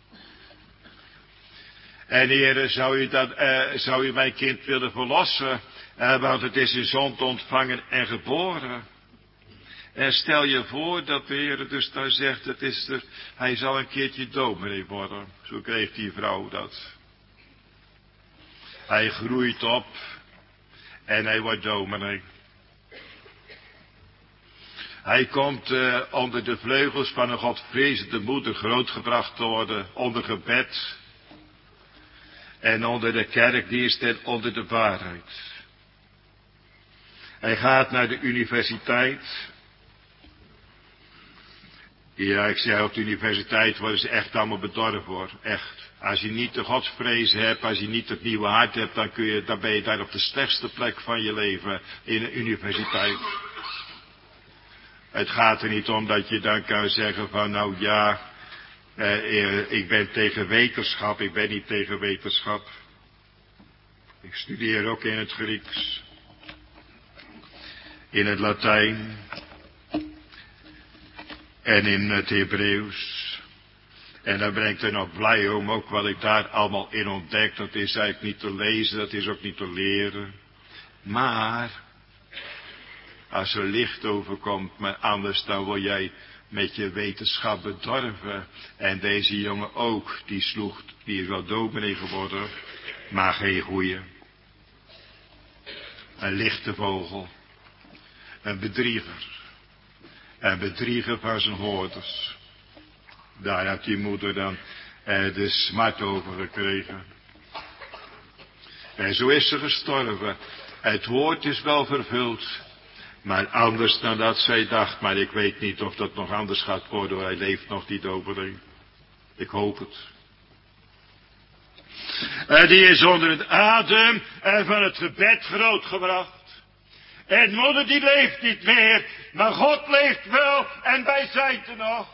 En heren, zou u, dat, uh, zou u mijn kind willen verlossen, uh, want het is in zonde ontvangen en geboren. En stel je voor dat de Heer dus daar zegt, het is er, hij zal een keertje dominee worden. Zo kreeg die vrouw dat. Hij groeit op en hij wordt dominee. Hij komt uh, onder de vleugels van een godvrezende moeder grootgebracht te worden, onder gebed. En onder de kerkdienst en onder de waarheid. Hij gaat naar de universiteit. Ja, ik zeg op de universiteit worden ze echt allemaal bedorven hoor. Echt. Als je niet de godsvrees hebt, als je niet het nieuwe hart hebt, dan, kun je, dan ben je daar op de slechtste plek van je leven in een universiteit. Het gaat er niet om dat je dan kan zeggen van nou ja, eh, ik ben tegen wetenschap, ik ben niet tegen wetenschap. Ik studeer ook in het Grieks, in het Latijn en in het Hebreeuws. En dan ben ik er nog blij om, ook wat ik daar allemaal in ontdek. Dat is eigenlijk niet te lezen, dat is ook niet te leren. Maar, als er licht overkomt, maar anders dan word jij met je wetenschap bedorven. En deze jongen ook, die sloeg, die is wel dominee geworden, maar geen goeie. Een lichte vogel, een bedrieger. en bedriegen van zijn hoorders. Daar had die moeder dan eh, de smart over gekregen. En zo is ze gestorven. Het woord is wel vervuld. Maar anders dan dat zij dacht. Maar ik weet niet of dat nog anders gaat worden. Hij leeft nog, die doveling. Ik hoop het. En die is onder het adem en van het gebed grootgebracht. En moeder die leeft niet meer. Maar God leeft wel en wij zijn er nog.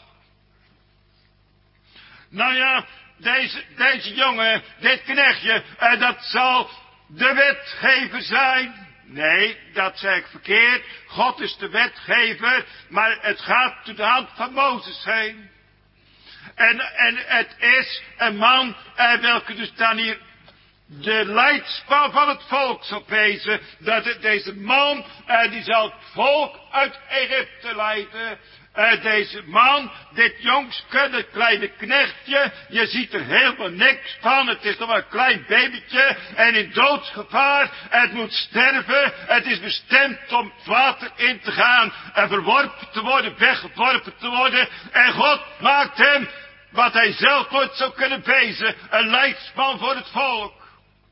Nou ja, deze, deze jongen, dit knechtje, en dat zal de wetgever zijn. Nee, dat zeg ik verkeerd. God is de wetgever, maar het gaat door de hand van Mozes heen. En, en het is een man, eh, welke dus dan hier de leidsman van het volk zal wezen. Dat het, deze man, eh, die zal het volk uit Egypte leiden. Uh, deze man, dit jongske, dit kleine knechtje, je ziet er helemaal niks van. Het is nog maar een klein babytje en in doodsgevaar. Het moet sterven. Het is bestemd om het water in te gaan en verworpen te worden, weggeworpen te worden. En God maakt hem, wat hij zelf nooit zou kunnen wezen, een leidsman voor het volk.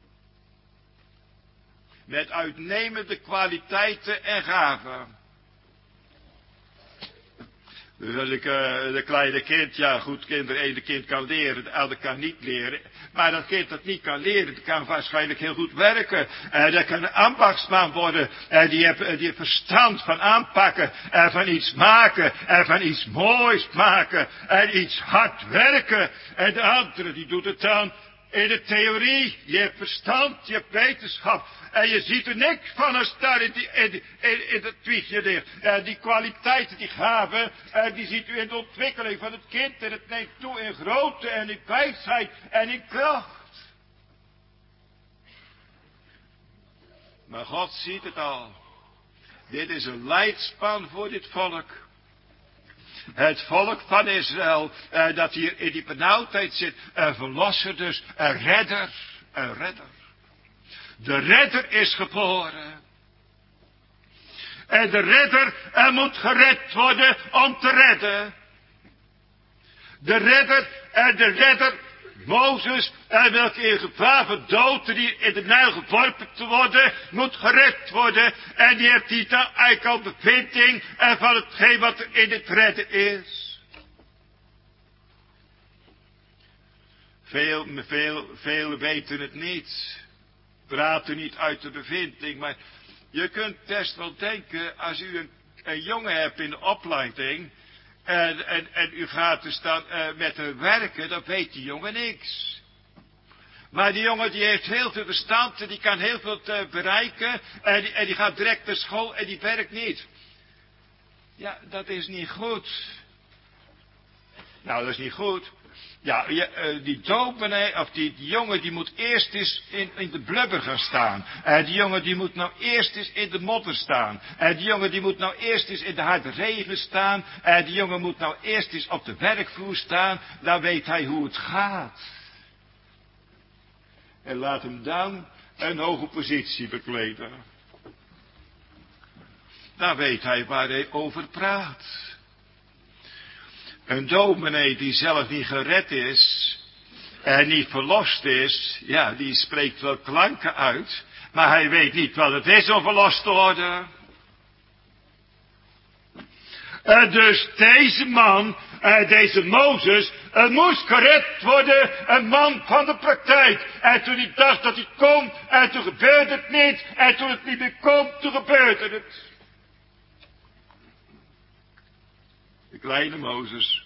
Met uitnemende kwaliteiten en gaven. Dus als ik uh, de kleine kind, ja goed, kind, de ene kind kan leren, de ander kan niet leren. Maar dat kind dat niet kan leren, dat kan waarschijnlijk heel goed werken. Uh, dat kan een ambachtsman worden. Uh, die heeft, uh, die heeft verstand van aanpakken, uh, van iets maken, uh, van iets moois maken, en uh, iets hard werken. En de andere die doet het dan in de theorie. Je hebt verstand, je hebt wetenschap. En je ziet er niks van als daar in, die, in, in, in het wiegje ligt. En die kwaliteiten, die gaven, en die ziet u in de ontwikkeling van het kind. En het neemt toe in grootte en in wijsheid en in kracht. Maar God ziet het al. Dit is een leidsman voor dit volk. Het volk van Israël, eh, dat hier in die benauwdheid zit. Een verlosser dus, een redder, een redder. De redder is geboren. En de redder, er moet gered worden om te redden. De redder, en de redder, Mozes, en welke in gevaar van dood die in de Nijl geworpen te worden, moet gered worden. En die heeft hier dan eigenlijk al bevinding en van hetgeen wat er in het redden is. Veel, veel, veel weten het niet. Praten niet uit de bevinding, maar je kunt best wel denken, als u een, een jongen hebt in de opleiding, en, en, en u gaat dus dan uh, met hem werken, dan weet die jongen niks. Maar die jongen die heeft heel veel verstand, die kan heel veel uh, bereiken, en die, en die gaat direct naar school en die werkt niet. Ja, dat is niet goed. Nou, dat is niet goed. Ja, je, die dominee, of die, die jongen, die moet eerst eens in, in de blubber gaan staan. En die jongen, die moet nou eerst eens in de modder staan. En die jongen, die moet nou eerst eens in de harde regen staan. En die jongen moet nou eerst eens op de werkvloer staan. Dan weet hij hoe het gaat. En laat hem dan een hoge positie bekleden. Dan weet hij waar hij over praat. Een dominee die zelf niet gered is en niet verlost is, ja, die spreekt wel klanken uit, maar hij weet niet wat het is om verlost te worden. En dus deze man, deze Mozes, moest gered worden, een man van de praktijk. En toen hij dacht dat hij kon, en toen gebeurde het niet, en toen het niet meer kon, toen gebeurde het. De kleine Mozes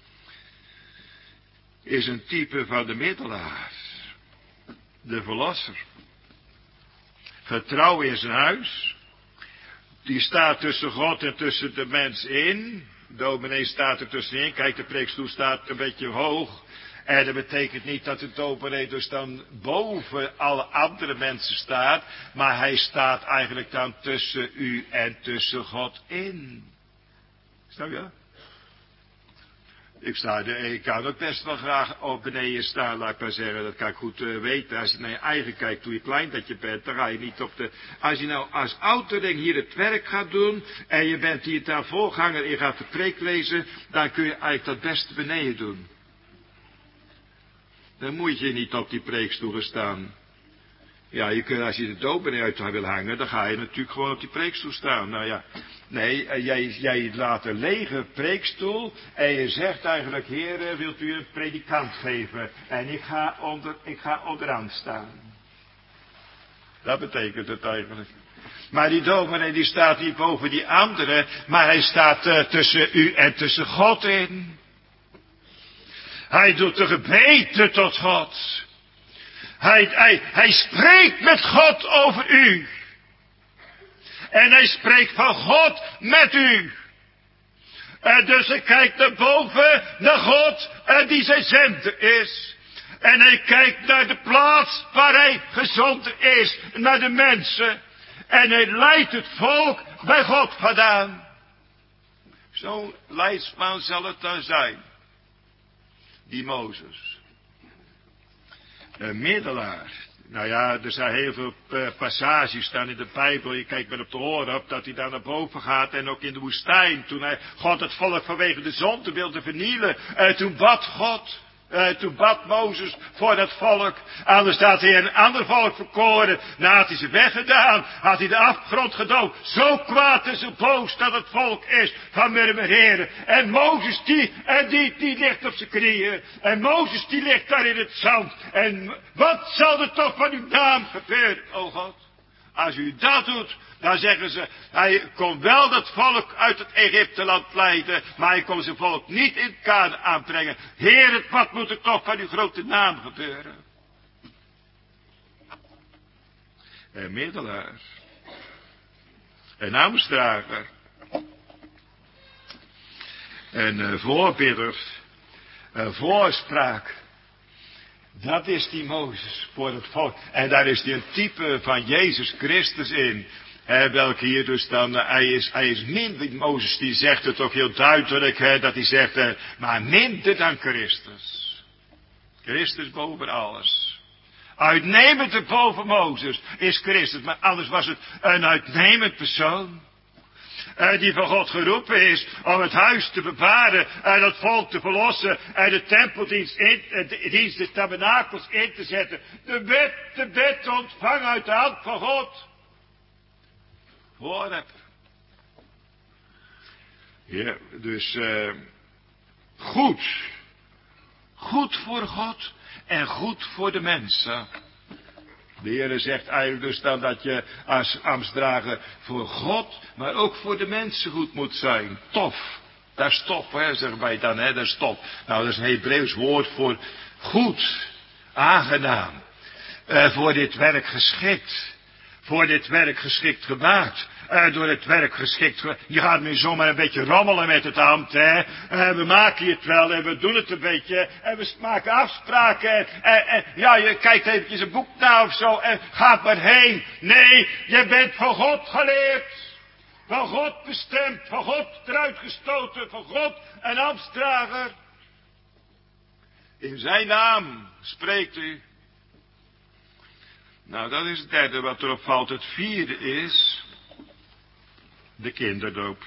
is een type van de middelaar, de verlosser. Getrouw in zijn huis, die staat tussen God en tussen de mens in. De dominee staat er tussenin, kijk, de preekstoel staat een beetje hoog. En dat betekent niet dat de dominee dus dan boven alle andere mensen staat, maar hij staat eigenlijk dan tussen u en tussen God in. Snap je? Ik, sta, ik kan ook best wel graag op beneden staan, laat ik maar zeggen. Dat kan ik goed uh, weten. Als je naar je eigen kijkt, hoe je klein dat je bent, dan ga je niet op de... Als je nou als ouderling hier het werk gaat doen, en je bent hier daar voorganger en je gaat de preek lezen, dan kun je eigenlijk dat beste beneden doen. Dan moet je niet op die preekstoelen staan. Ja, je kunt, als je de dominee uit wil hangen, dan ga je natuurlijk gewoon op die preekstoel staan. Nou ja, nee, jij, jij laat een lege preekstoel en je zegt eigenlijk, heren, wilt u een predikant geven? En ik ga, onder, ik ga onderaan staan. Dat betekent het eigenlijk. Maar die dominee die staat niet boven die anderen, maar hij staat uh, tussen u en tussen God in. Hij doet de gebeden tot God. Hij, hij, hij spreekt met God over u. En hij spreekt van God met u. En dus hij kijkt naar boven, naar God, en die zijn zender is. En hij kijkt naar de plaats waar hij gezonden is, naar de mensen. En hij leidt het volk bij God vandaan. Zo'n leidsman zal het dan zijn. Die Mozes. Een middelaar. Nou ja, er zijn heel veel uh, passages staan in de Bijbel. Je kijkt maar op de oren op dat hij daar naar boven gaat. En ook in de woestijn. Toen hij God het volk vanwege de zonde wilde vernielen. Uh, toen bad God. Uh, toen bad Mozes voor dat volk. Anders had hij een ander volk verkoren. Nou had hij ze weggedaan. Had hij de afgrond gedood. Zo kwaad en zo boos dat het volk is van murmureren. En Mozes die, en die, die ligt op zijn knieën. En Mozes die ligt daar in het zand. En wat zal er toch van uw naam gebeuren, o God? Als u dat doet, dan zeggen ze, hij kon wel dat volk uit het Egypteland leiden, maar hij kon zijn volk niet in Kanaan aanbrengen. Heer, wat moet er toch van uw grote naam gebeuren? Een middelaar. Een naamsdrager. Een uh, voorbidder. Een voorspraak. Dat is die Mozes voor het volk. En daar is die een type van Jezus Christus in. Hè, welke hier dus dan, uh, hij, is, hij is minder, Mozes die zegt het ook heel duidelijk, hè, dat hij zegt, uh, maar minder dan Christus. Christus boven alles. Uitnemend boven Mozes is Christus, maar anders was het een uitnemend persoon. Uh, die van God geroepen is om het huis te bewaren en het volk te verlossen en de tempeldienst in, uh, de dienst de tabernakels in te zetten. De wet, de wet te ontvangen uit de hand van God. Hoor heb. Ja, dus uh, goed. Goed voor God en goed voor de mensen. De Heer zegt eigenlijk dus dan dat je als ambtsdrager voor God, maar ook voor de mensen goed moet zijn. Tof. Dat is tof, hè, zeggen wij dan, hè, dat is tof. Nou, dat is een Hebreeuws woord voor goed, aangenaam. Uh, voor dit werk geschikt. Voor dit werk geschikt gemaakt. Uh, door het werk geschikt. Je gaat nu zomaar een beetje rommelen met het ambt, hè. Uh, we maken het wel en we doen het een beetje. En we maken afspraken. En, en ja, je kijkt eventjes een boek na of zo en gaat maar heen. Nee, je bent van God geleerd. Van God bestemd. Van God eruit gestoten. Van God een ambtsdrager. In zijn naam spreekt u. Nou, dat is het derde wat erop valt. Het vierde is de kinderdoop.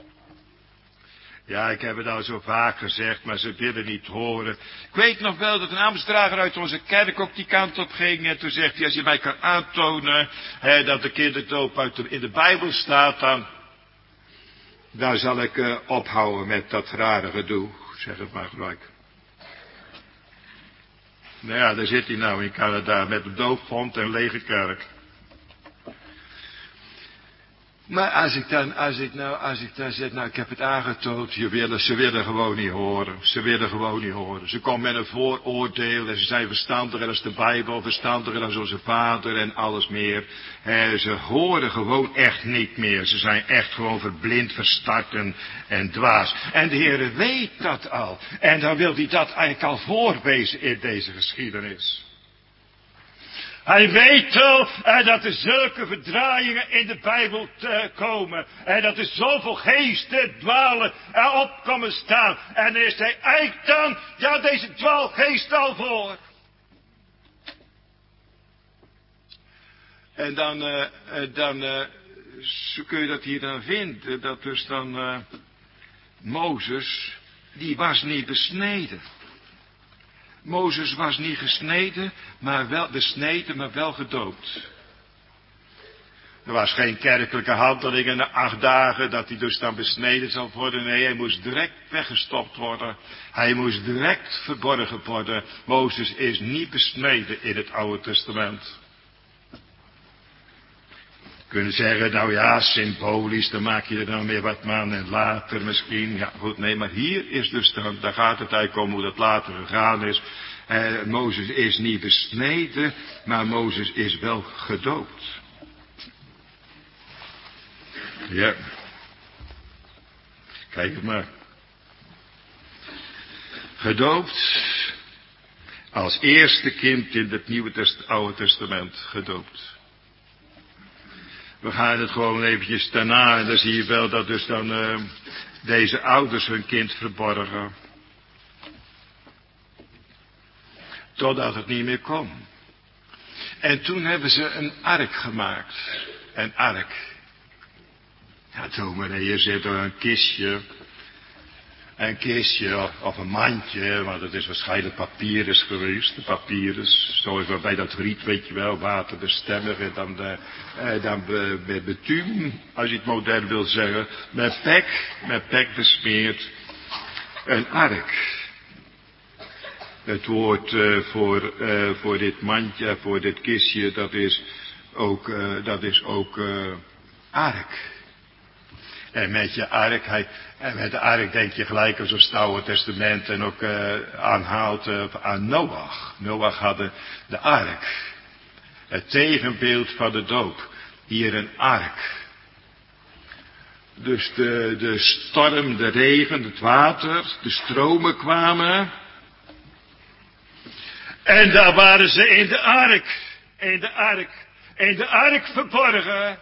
Ja, ik heb het al zo vaak gezegd, maar ze willen niet horen. Ik weet nog wel dat een ambtsdrager uit onze kerk ook die kant op ging. En toen zegt hij, als je mij kan aantonen hè, dat de kinderdoop uit de, in de Bijbel staat, dan, dan zal ik uh, ophouden met dat rare gedoe. Zeg het maar gelijk. Nou ja, daar zit hij nou in Canada met een doopvond en een lege kerk. Maar als ik dan, als ik nou, als ik dan zeg, nou ik heb het aangetoond, je willen, ze willen gewoon niet horen. Ze willen gewoon niet horen. Ze komen met een vooroordeel en ze zijn verstandiger dan de Bijbel, verstandiger dan onze vader en alles meer. En ze horen gewoon echt niet meer. Ze zijn echt gewoon verblind, verstart en, en dwaas. En de Heer weet dat al. En dan wil hij dat eigenlijk al voorwezen in deze geschiedenis. Hij weet wel eh, dat er zulke verdraaiingen in de Bijbel te komen. En dat er zoveel geesten dwalen en op komen staan. En is hij eigenlijk dan, ja, deze dwaalgeest al voor. En dan, uh, dan uh, kun je dat hier dan vinden, dat dus dan uh, Mozes, die was niet besneden. Mozes was niet gesneden, maar wel besneden, maar wel gedoopt. Er was geen kerkelijke handeling in de acht dagen dat hij dus dan besneden zal worden. Nee, hij moest direct weggestopt worden. Hij moest direct verborgen worden. Mozes is niet besneden in het Oude Testament. Kunnen zeggen, nou ja, symbolisch, dan maak je er dan weer wat van en later misschien. Ja, goed, nee, maar hier is dus dan, daar gaat het eigenlijk om hoe dat later gegaan is. Eh, Mozes is niet besneden, maar Mozes is wel gedoopt. Ja. Kijk het maar. Gedoopt. Als eerste kind in het Nieuwe Test- Oude Testament gedoopt. We gaan het gewoon eventjes daarna en dan zie je wel dat dus dan uh, deze ouders hun kind verborgen. Totdat het niet meer kon. En toen hebben ze een ark gemaakt. Een ark. Ja, dominee, je zit er een kistje. Een kistje of een mandje, want het is waarschijnlijk papyrus geweest. De papyrus, zoals bij dat riet, weet je wel, waterbestemmig en dan, de, eh, dan be, be, betuum, als je het modern wil zeggen, met pek, met pek besmeerd, een ark. Het woord uh, voor, uh, voor dit mandje, voor dit kistje, dat is ook, uh, dat is ook uh, ark. En met je ark, hij, en met de ark denk je gelijk aan zo'n Oude Testament en ook uh, aanhaalt uh, aan Noach. Noach had de, de ark. Het tegenbeeld van de doop. Hier een ark. Dus de, de storm, de regen, het water, de stromen kwamen. En daar waren ze in de ark. In de ark. In de ark verborgen.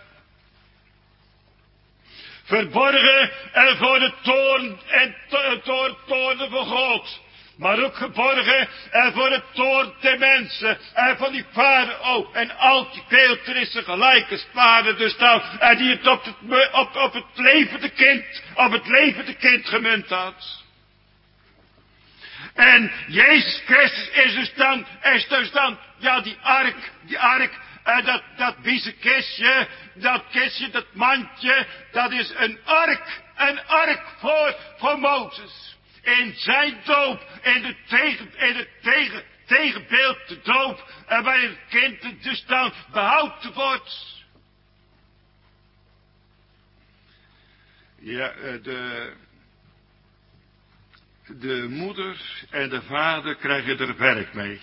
Verborgen en voor de toorn en to, to, toorn van God. Maar ook verborgen en voor de toorn der mensen. En van die farao en al die beeltenissen gelijke sparen dus dan. En die het op het, op, op het levende kind, op het levende kind gemunt had. En Jezus Christus is dus dan, is dus dan, ja die ark, die ark. En dat, dat biezenkistje, dat kistje, dat mandje, dat is een ark, een ark voor, voor Mozes. In zijn doop, in, de tegen, in het tegen, tegenbeeld de doop, en bij het kind dus dan behouden wordt. Ja, de, de moeder en de vader krijgen er werk mee.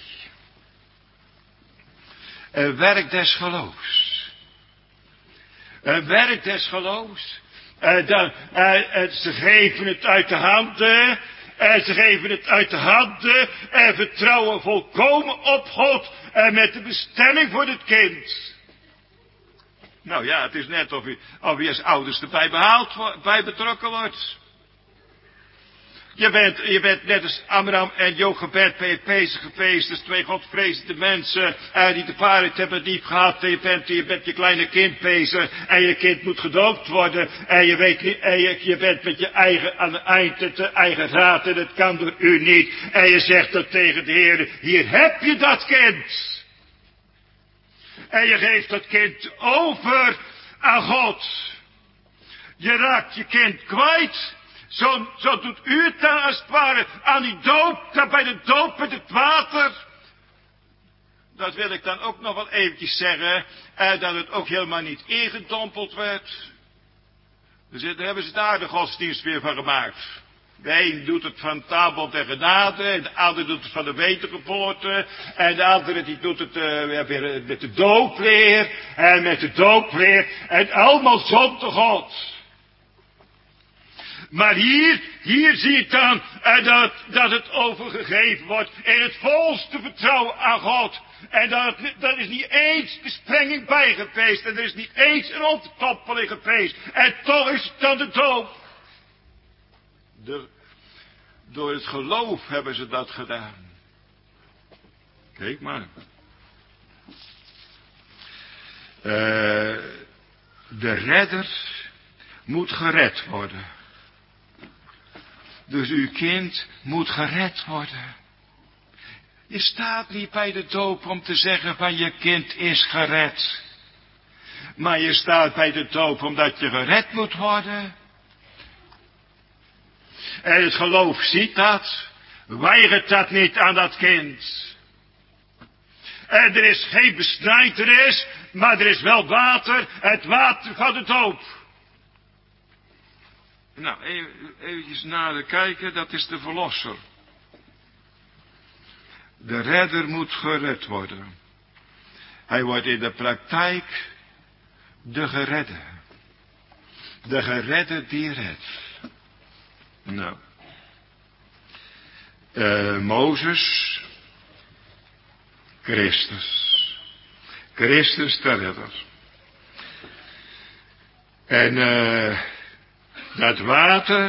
Een werk des geloofs. Een werk des geloofs. En dan, en, en ze geven het uit de handen. En ze geven het uit de handen. En vertrouwen volkomen op God. En met de bestemming voor het kind. Nou ja, het is net of je, of je als ouders erbij behaald, bij betrokken wordt. Je bent, je bent net als Amram en Jochebed ben je bezig geweest, dus twee godvrezende mensen, eh, die de waarheid hebben diep gehad, en je bent, je bent je kleine kind bezig, en je kind moet gedoopt worden, en je weet niet, en je, je bent met je eigen, aan het eind, het eigen raad, en het kan door u niet, en je zegt dat tegen de Heer, hier heb je dat kind. En je geeft dat kind over aan God. Je raakt je kind kwijt. Zo, zo doet u het dan als het ware aan die doop, dan bij de doop met het water. Dat wil ik dan ook nog wel eventjes zeggen, eh, dat het ook helemaal niet ingedompeld werd. Dus daar hebben ze daar de godsdienst weer van gemaakt. De een doet het van tabel der genade, en de ander doet het van de wedergeboorte, en de andere die doet het uh, weer met de doopleer, en met de doopleer, en allemaal zonder God. Maar hier, hier zie je dan uh, dat, dat het overgegeven wordt in het volste vertrouwen aan God. En dat, dat is niet eens de sprenging bij geweest. En er is niet eens een ontoppeling geweest. En toch is het dan de doop. De, door het geloof hebben ze dat gedaan. Kijk maar. Uh, de redder moet gered worden. Dus uw kind moet gered worden. Je staat niet bij de doop om te zeggen van je kind is gered. Maar je staat bij de doop omdat je gered moet worden. En het geloof ziet dat. Weigert dat niet aan dat kind. En er is geen besnijdenis, maar er is wel water. Het water van de doop. Nou, even, eventjes naar kijken, dat is de verlosser. De redder moet gered worden. Hij wordt in de praktijk de geredde. De geredde die redt. Nou. Uh, Mozes. Christus. Christus de redder. En uh, dat water,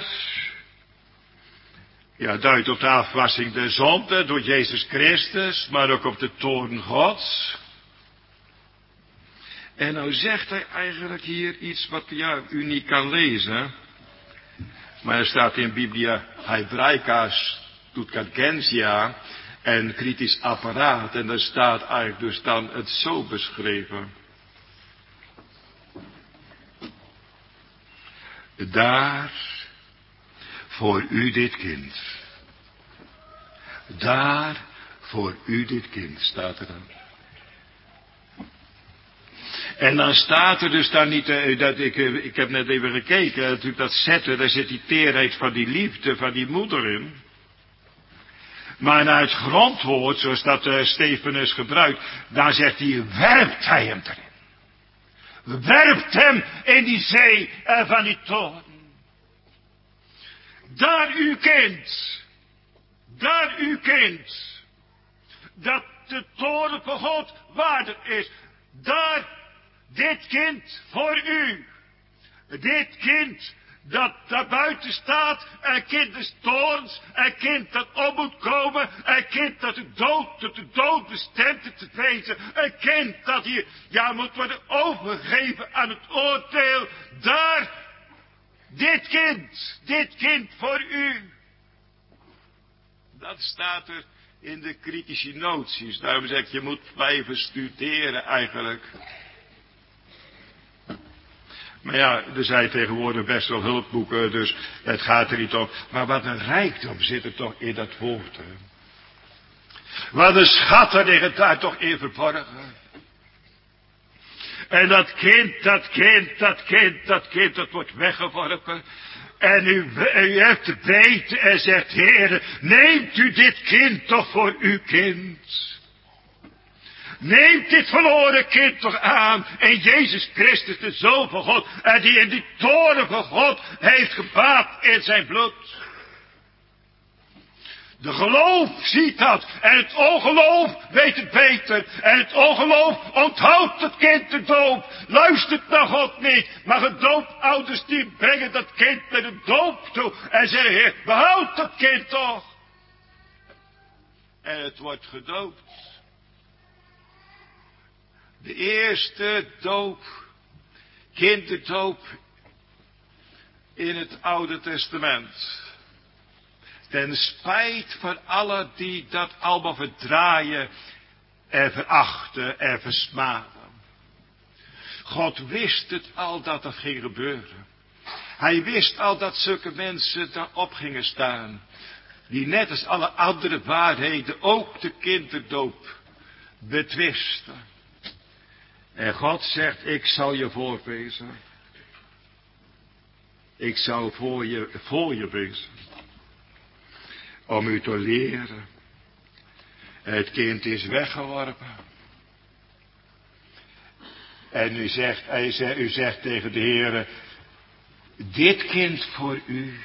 ja, duidt op de afwassing der zonde door Jezus Christus, maar ook op de toorn Gods. En nou zegt hij eigenlijk hier iets wat ja, u niet kan lezen. Maar er staat in Biblia Hebraica Stuttgartensia en kritisch apparaat. En daar staat eigenlijk dus dan het zo beschreven. Daar voor u dit kind. Daar voor u dit kind, staat er dan. En dan staat er dus dan niet, uh, dat ik, uh, ik heb net even gekeken, natuurlijk dat zetten, daar zit die teerheid van die liefde, van die moeder in. Maar naar het grondwoord, zoals dat uh, Stefanus gebruikt, daar zegt hij, werpt hij hem erin. Werpt hem in die zee uh, van die toorn. Daar uw kind, daar uw kind, dat de toorn van God waardig is. Daar, dit kind voor u. Dit kind dat daar buiten staat, een kind des toorns, een kind dat om moet komen, een kind dat de dood, tot de dood bestemd is te wezen, een kind dat hier, ja, moet worden overgegeven aan het oordeel. Daar, dit kind, dit kind voor u. Dat staat er in de kritische noties. Daarom zeg ik, je moet blijven studeren eigenlijk. Maar ja, er zijn tegenwoordig best wel hulpboeken, dus het gaat er niet om. Maar wat een rijkdom zit er toch in dat woord. Hè? Wat een schatten liggen daar toch in verborgen. En dat kind, dat kind, dat kind, dat kind, dat wordt weggeworpen. En u, u heeft te weten en zegt, Heere, neemt u dit kind toch voor uw kind. Neemt dit verloren kind toch aan in Jezus Christus, de Zoon van God, en die in die toorn van God heeft gebaat in zijn bloed. De geloof ziet dat, en het ongeloof weet het beter, en het ongeloof onthoudt het kind de doop, luistert naar God niet, maar gedoopouders die brengen dat kind naar de doop toe, en zeggen, Heer, behoud dat kind toch. En het wordt gedoopt. De eerste doop, kinderdoop in het Oude Testament. Ten spijt van allen die dat allemaal verdraaien en verachten en versmaden. God wist het al dat dat ging gebeuren. Hij wist al dat zulke mensen daarop gingen staan. Die net als alle andere waarheden ook de kinderdoop betwisten. En God zegt, ik zal je voorwezen. Ik zal voor je, voor je wezen. Om u te leren. Het kind is weggeworpen. En u zegt, hij zegt, u zegt tegen de Heere, dit kind voor u.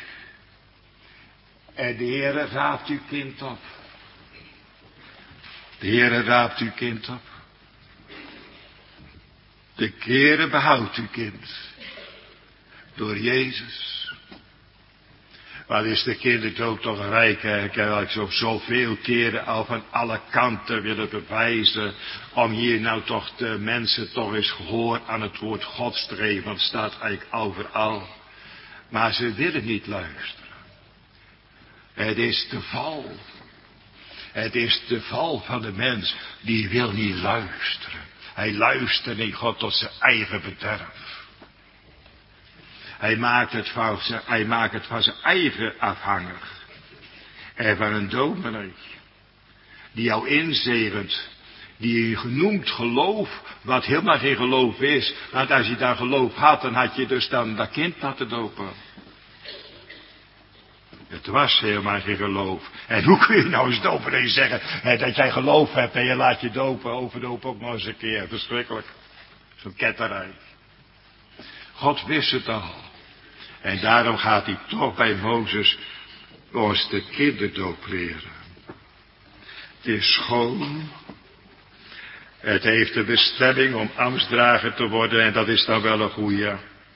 En de Heere raapt uw kind op. De Heere raapt uw kind op. De Heere behoudt uw kind. Door Jezus. Wat is de kinderdoop toch rijk, hè? Ik heb eigenlijk zo zoveel keren al van alle kanten willen bewijzen. Om hier nou toch de mensen toch eens gehoor aan het woord Gods te geven. Want het staat eigenlijk overal. Maar ze willen niet luisteren. Het is de val. Het is de val van de mens. Die wil niet luisteren. Hij luistert niet God tot zijn eigen bederf. Hij maakt het van zijn, hij maakt het van zijn eigen afhankelijk. En van een dominee. Die jou inzegent. Die je genoemd geloof. Wat helemaal geen geloof is. Want als je daar geloof had. Dan had je dus dan dat kind laten dopen. Het was helemaal geen geloof. En hoe kun je nou eens dominee zeggen. Hè, dat jij geloof hebt. En je laat je dopen. Overdopen ook nog eens een keer. Verschrikkelijk. Zo'n ketterij. God wist het al. En daarom gaat hij toch bij Mozes ons de kinderdoop leren. Het is schoon. Het heeft de bestemming om ambtsdrager te worden. En dat is dan wel een goeie.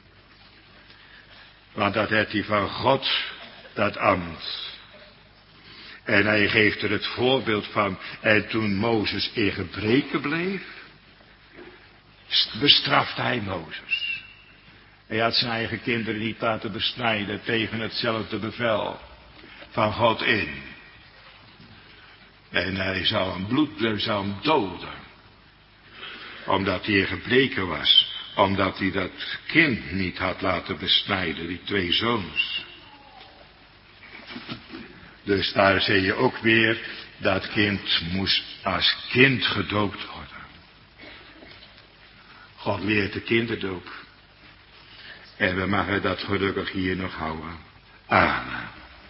Want dat heeft hij van God, dat ambt. En hij geeft er het voorbeeld van. En toen Mozes in gebreken bleef, bestrafte hij Mozes. Hij had zijn eigen kinderen niet laten besnijden tegen hetzelfde bevel van God in. En hij zou hem bloed, hij zou hem doden. Omdat hij in gebreken was. Omdat hij dat kind niet had laten besnijden, die twee zoons. Dus daar zie je ook weer, dat kind moest als kind gedoopt worden. God leert de kinderdoop. En we mogen dat gelukkig hier nog houden. Amen.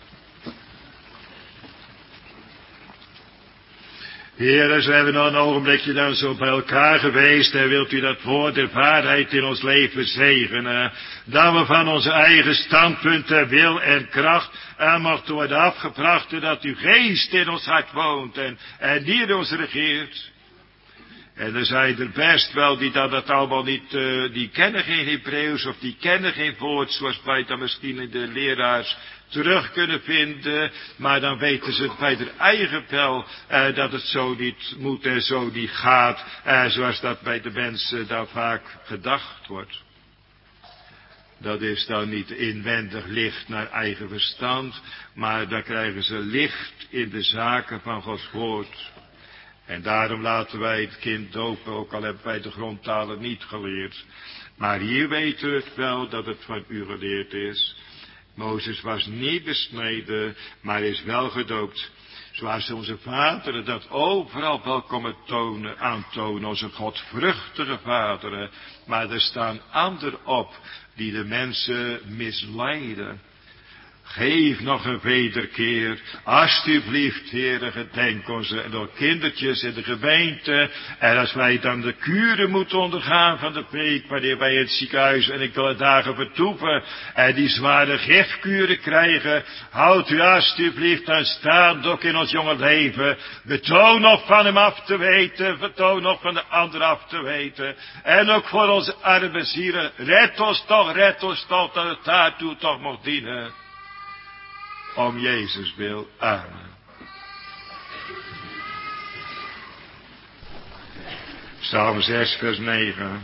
Heere, zijn we nog een ogenblikje dan zo bij elkaar geweest en wilt u dat woord der waarheid in ons leven zegenen. Dat we van onze eigen standpunten, wil en kracht aan mochten worden afgebracht en dat uw geest in ons hart woont en, en die in ons regeert. En er zijn er best wel die dat, dat allemaal niet, uh, die kennen geen Hebreeuws of die kennen geen woord, zoals wij dan misschien in de leraars terug kunnen vinden. Maar dan weten ze het bij hun eigen wel, uh, dat het zo niet moet en zo niet gaat, uh, zoals dat bij de mensen dan vaak gedacht wordt. Dat is dan niet inwendig licht naar eigen verstand, maar dan krijgen ze licht in de zaken van Gods woord. En daarom laten wij het kind dopen, ook al hebben wij de grondtalen niet geleerd. Maar hier weten we het wel dat het van u geleerd is. Mozes was niet besneden, maar is wel gedoopt. Zoals onze vaderen dat overal wel komen tonen, aantonen, onze godvruchtige vaderen. Maar er staan anderen op die de mensen misleiden. Geef nog een wederkeer, alsjeblieft, Heere, gedenk onze en door kindertjes in de gemeente. En als wij dan de kuren moeten ondergaan van de preek, wanneer wij in het ziekenhuis en enkele dagen vertoeven en die zware gifkuren krijgen, houdt u alsjeblieft aan staand ook in ons jonge leven. Betoon nog van hem af te weten, betoon nog van de ander af te weten. En ook voor onze arme zielen, red ons toch, red ons toch, dat het daartoe toch mocht dienen. Om Jezus wil. Amen. Psalm zes vers negen.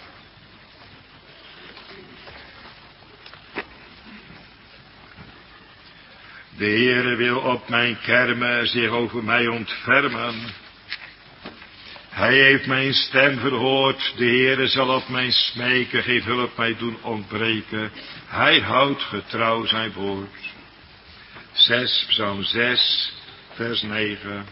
De Heere wil op mijn kermen zich over mij ontfermen. Hij heeft mijn stem verhoord. De Heere zal op mijn smeken geen hulp mij doen ontbreken. Hij houdt getrouw zijn woord. zes, Psalm zes, vers negen.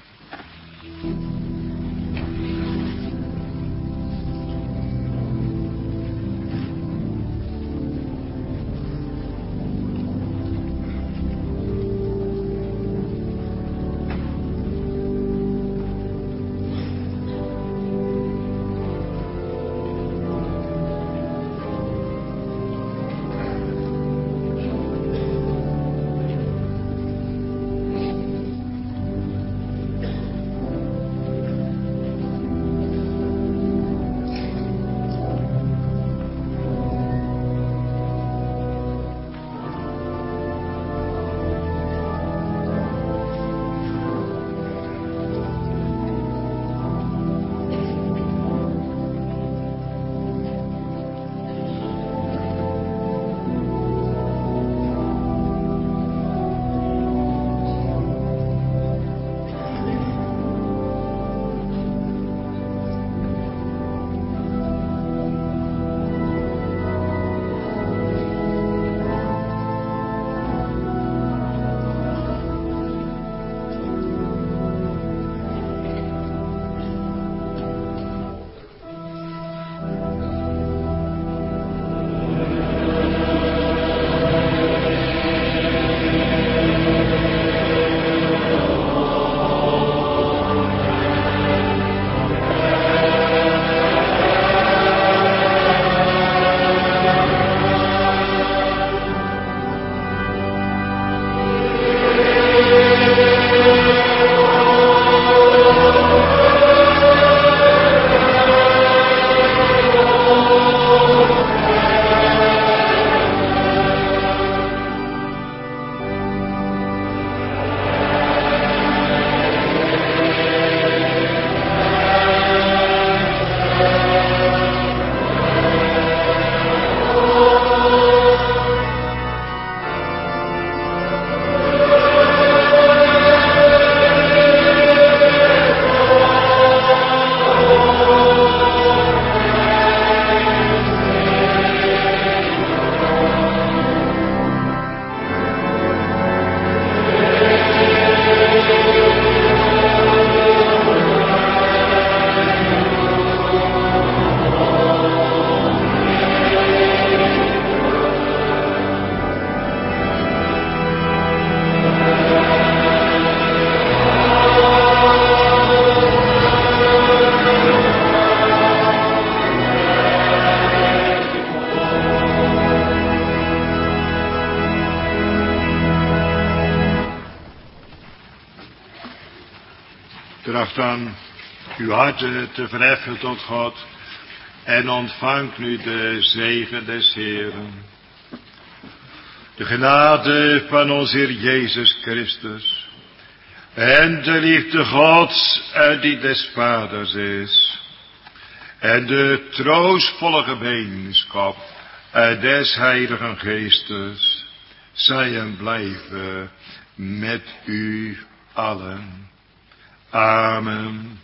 tracht dan uw harten te verheffen tot God en ontvangt nu de zegen des Heeren. De genade van onze Heer Jezus Christus en de liefde Gods en die des Vaders is en de troostvolle gemeenschap des Heiligen Geestes zij en blijven met u allen. Amen.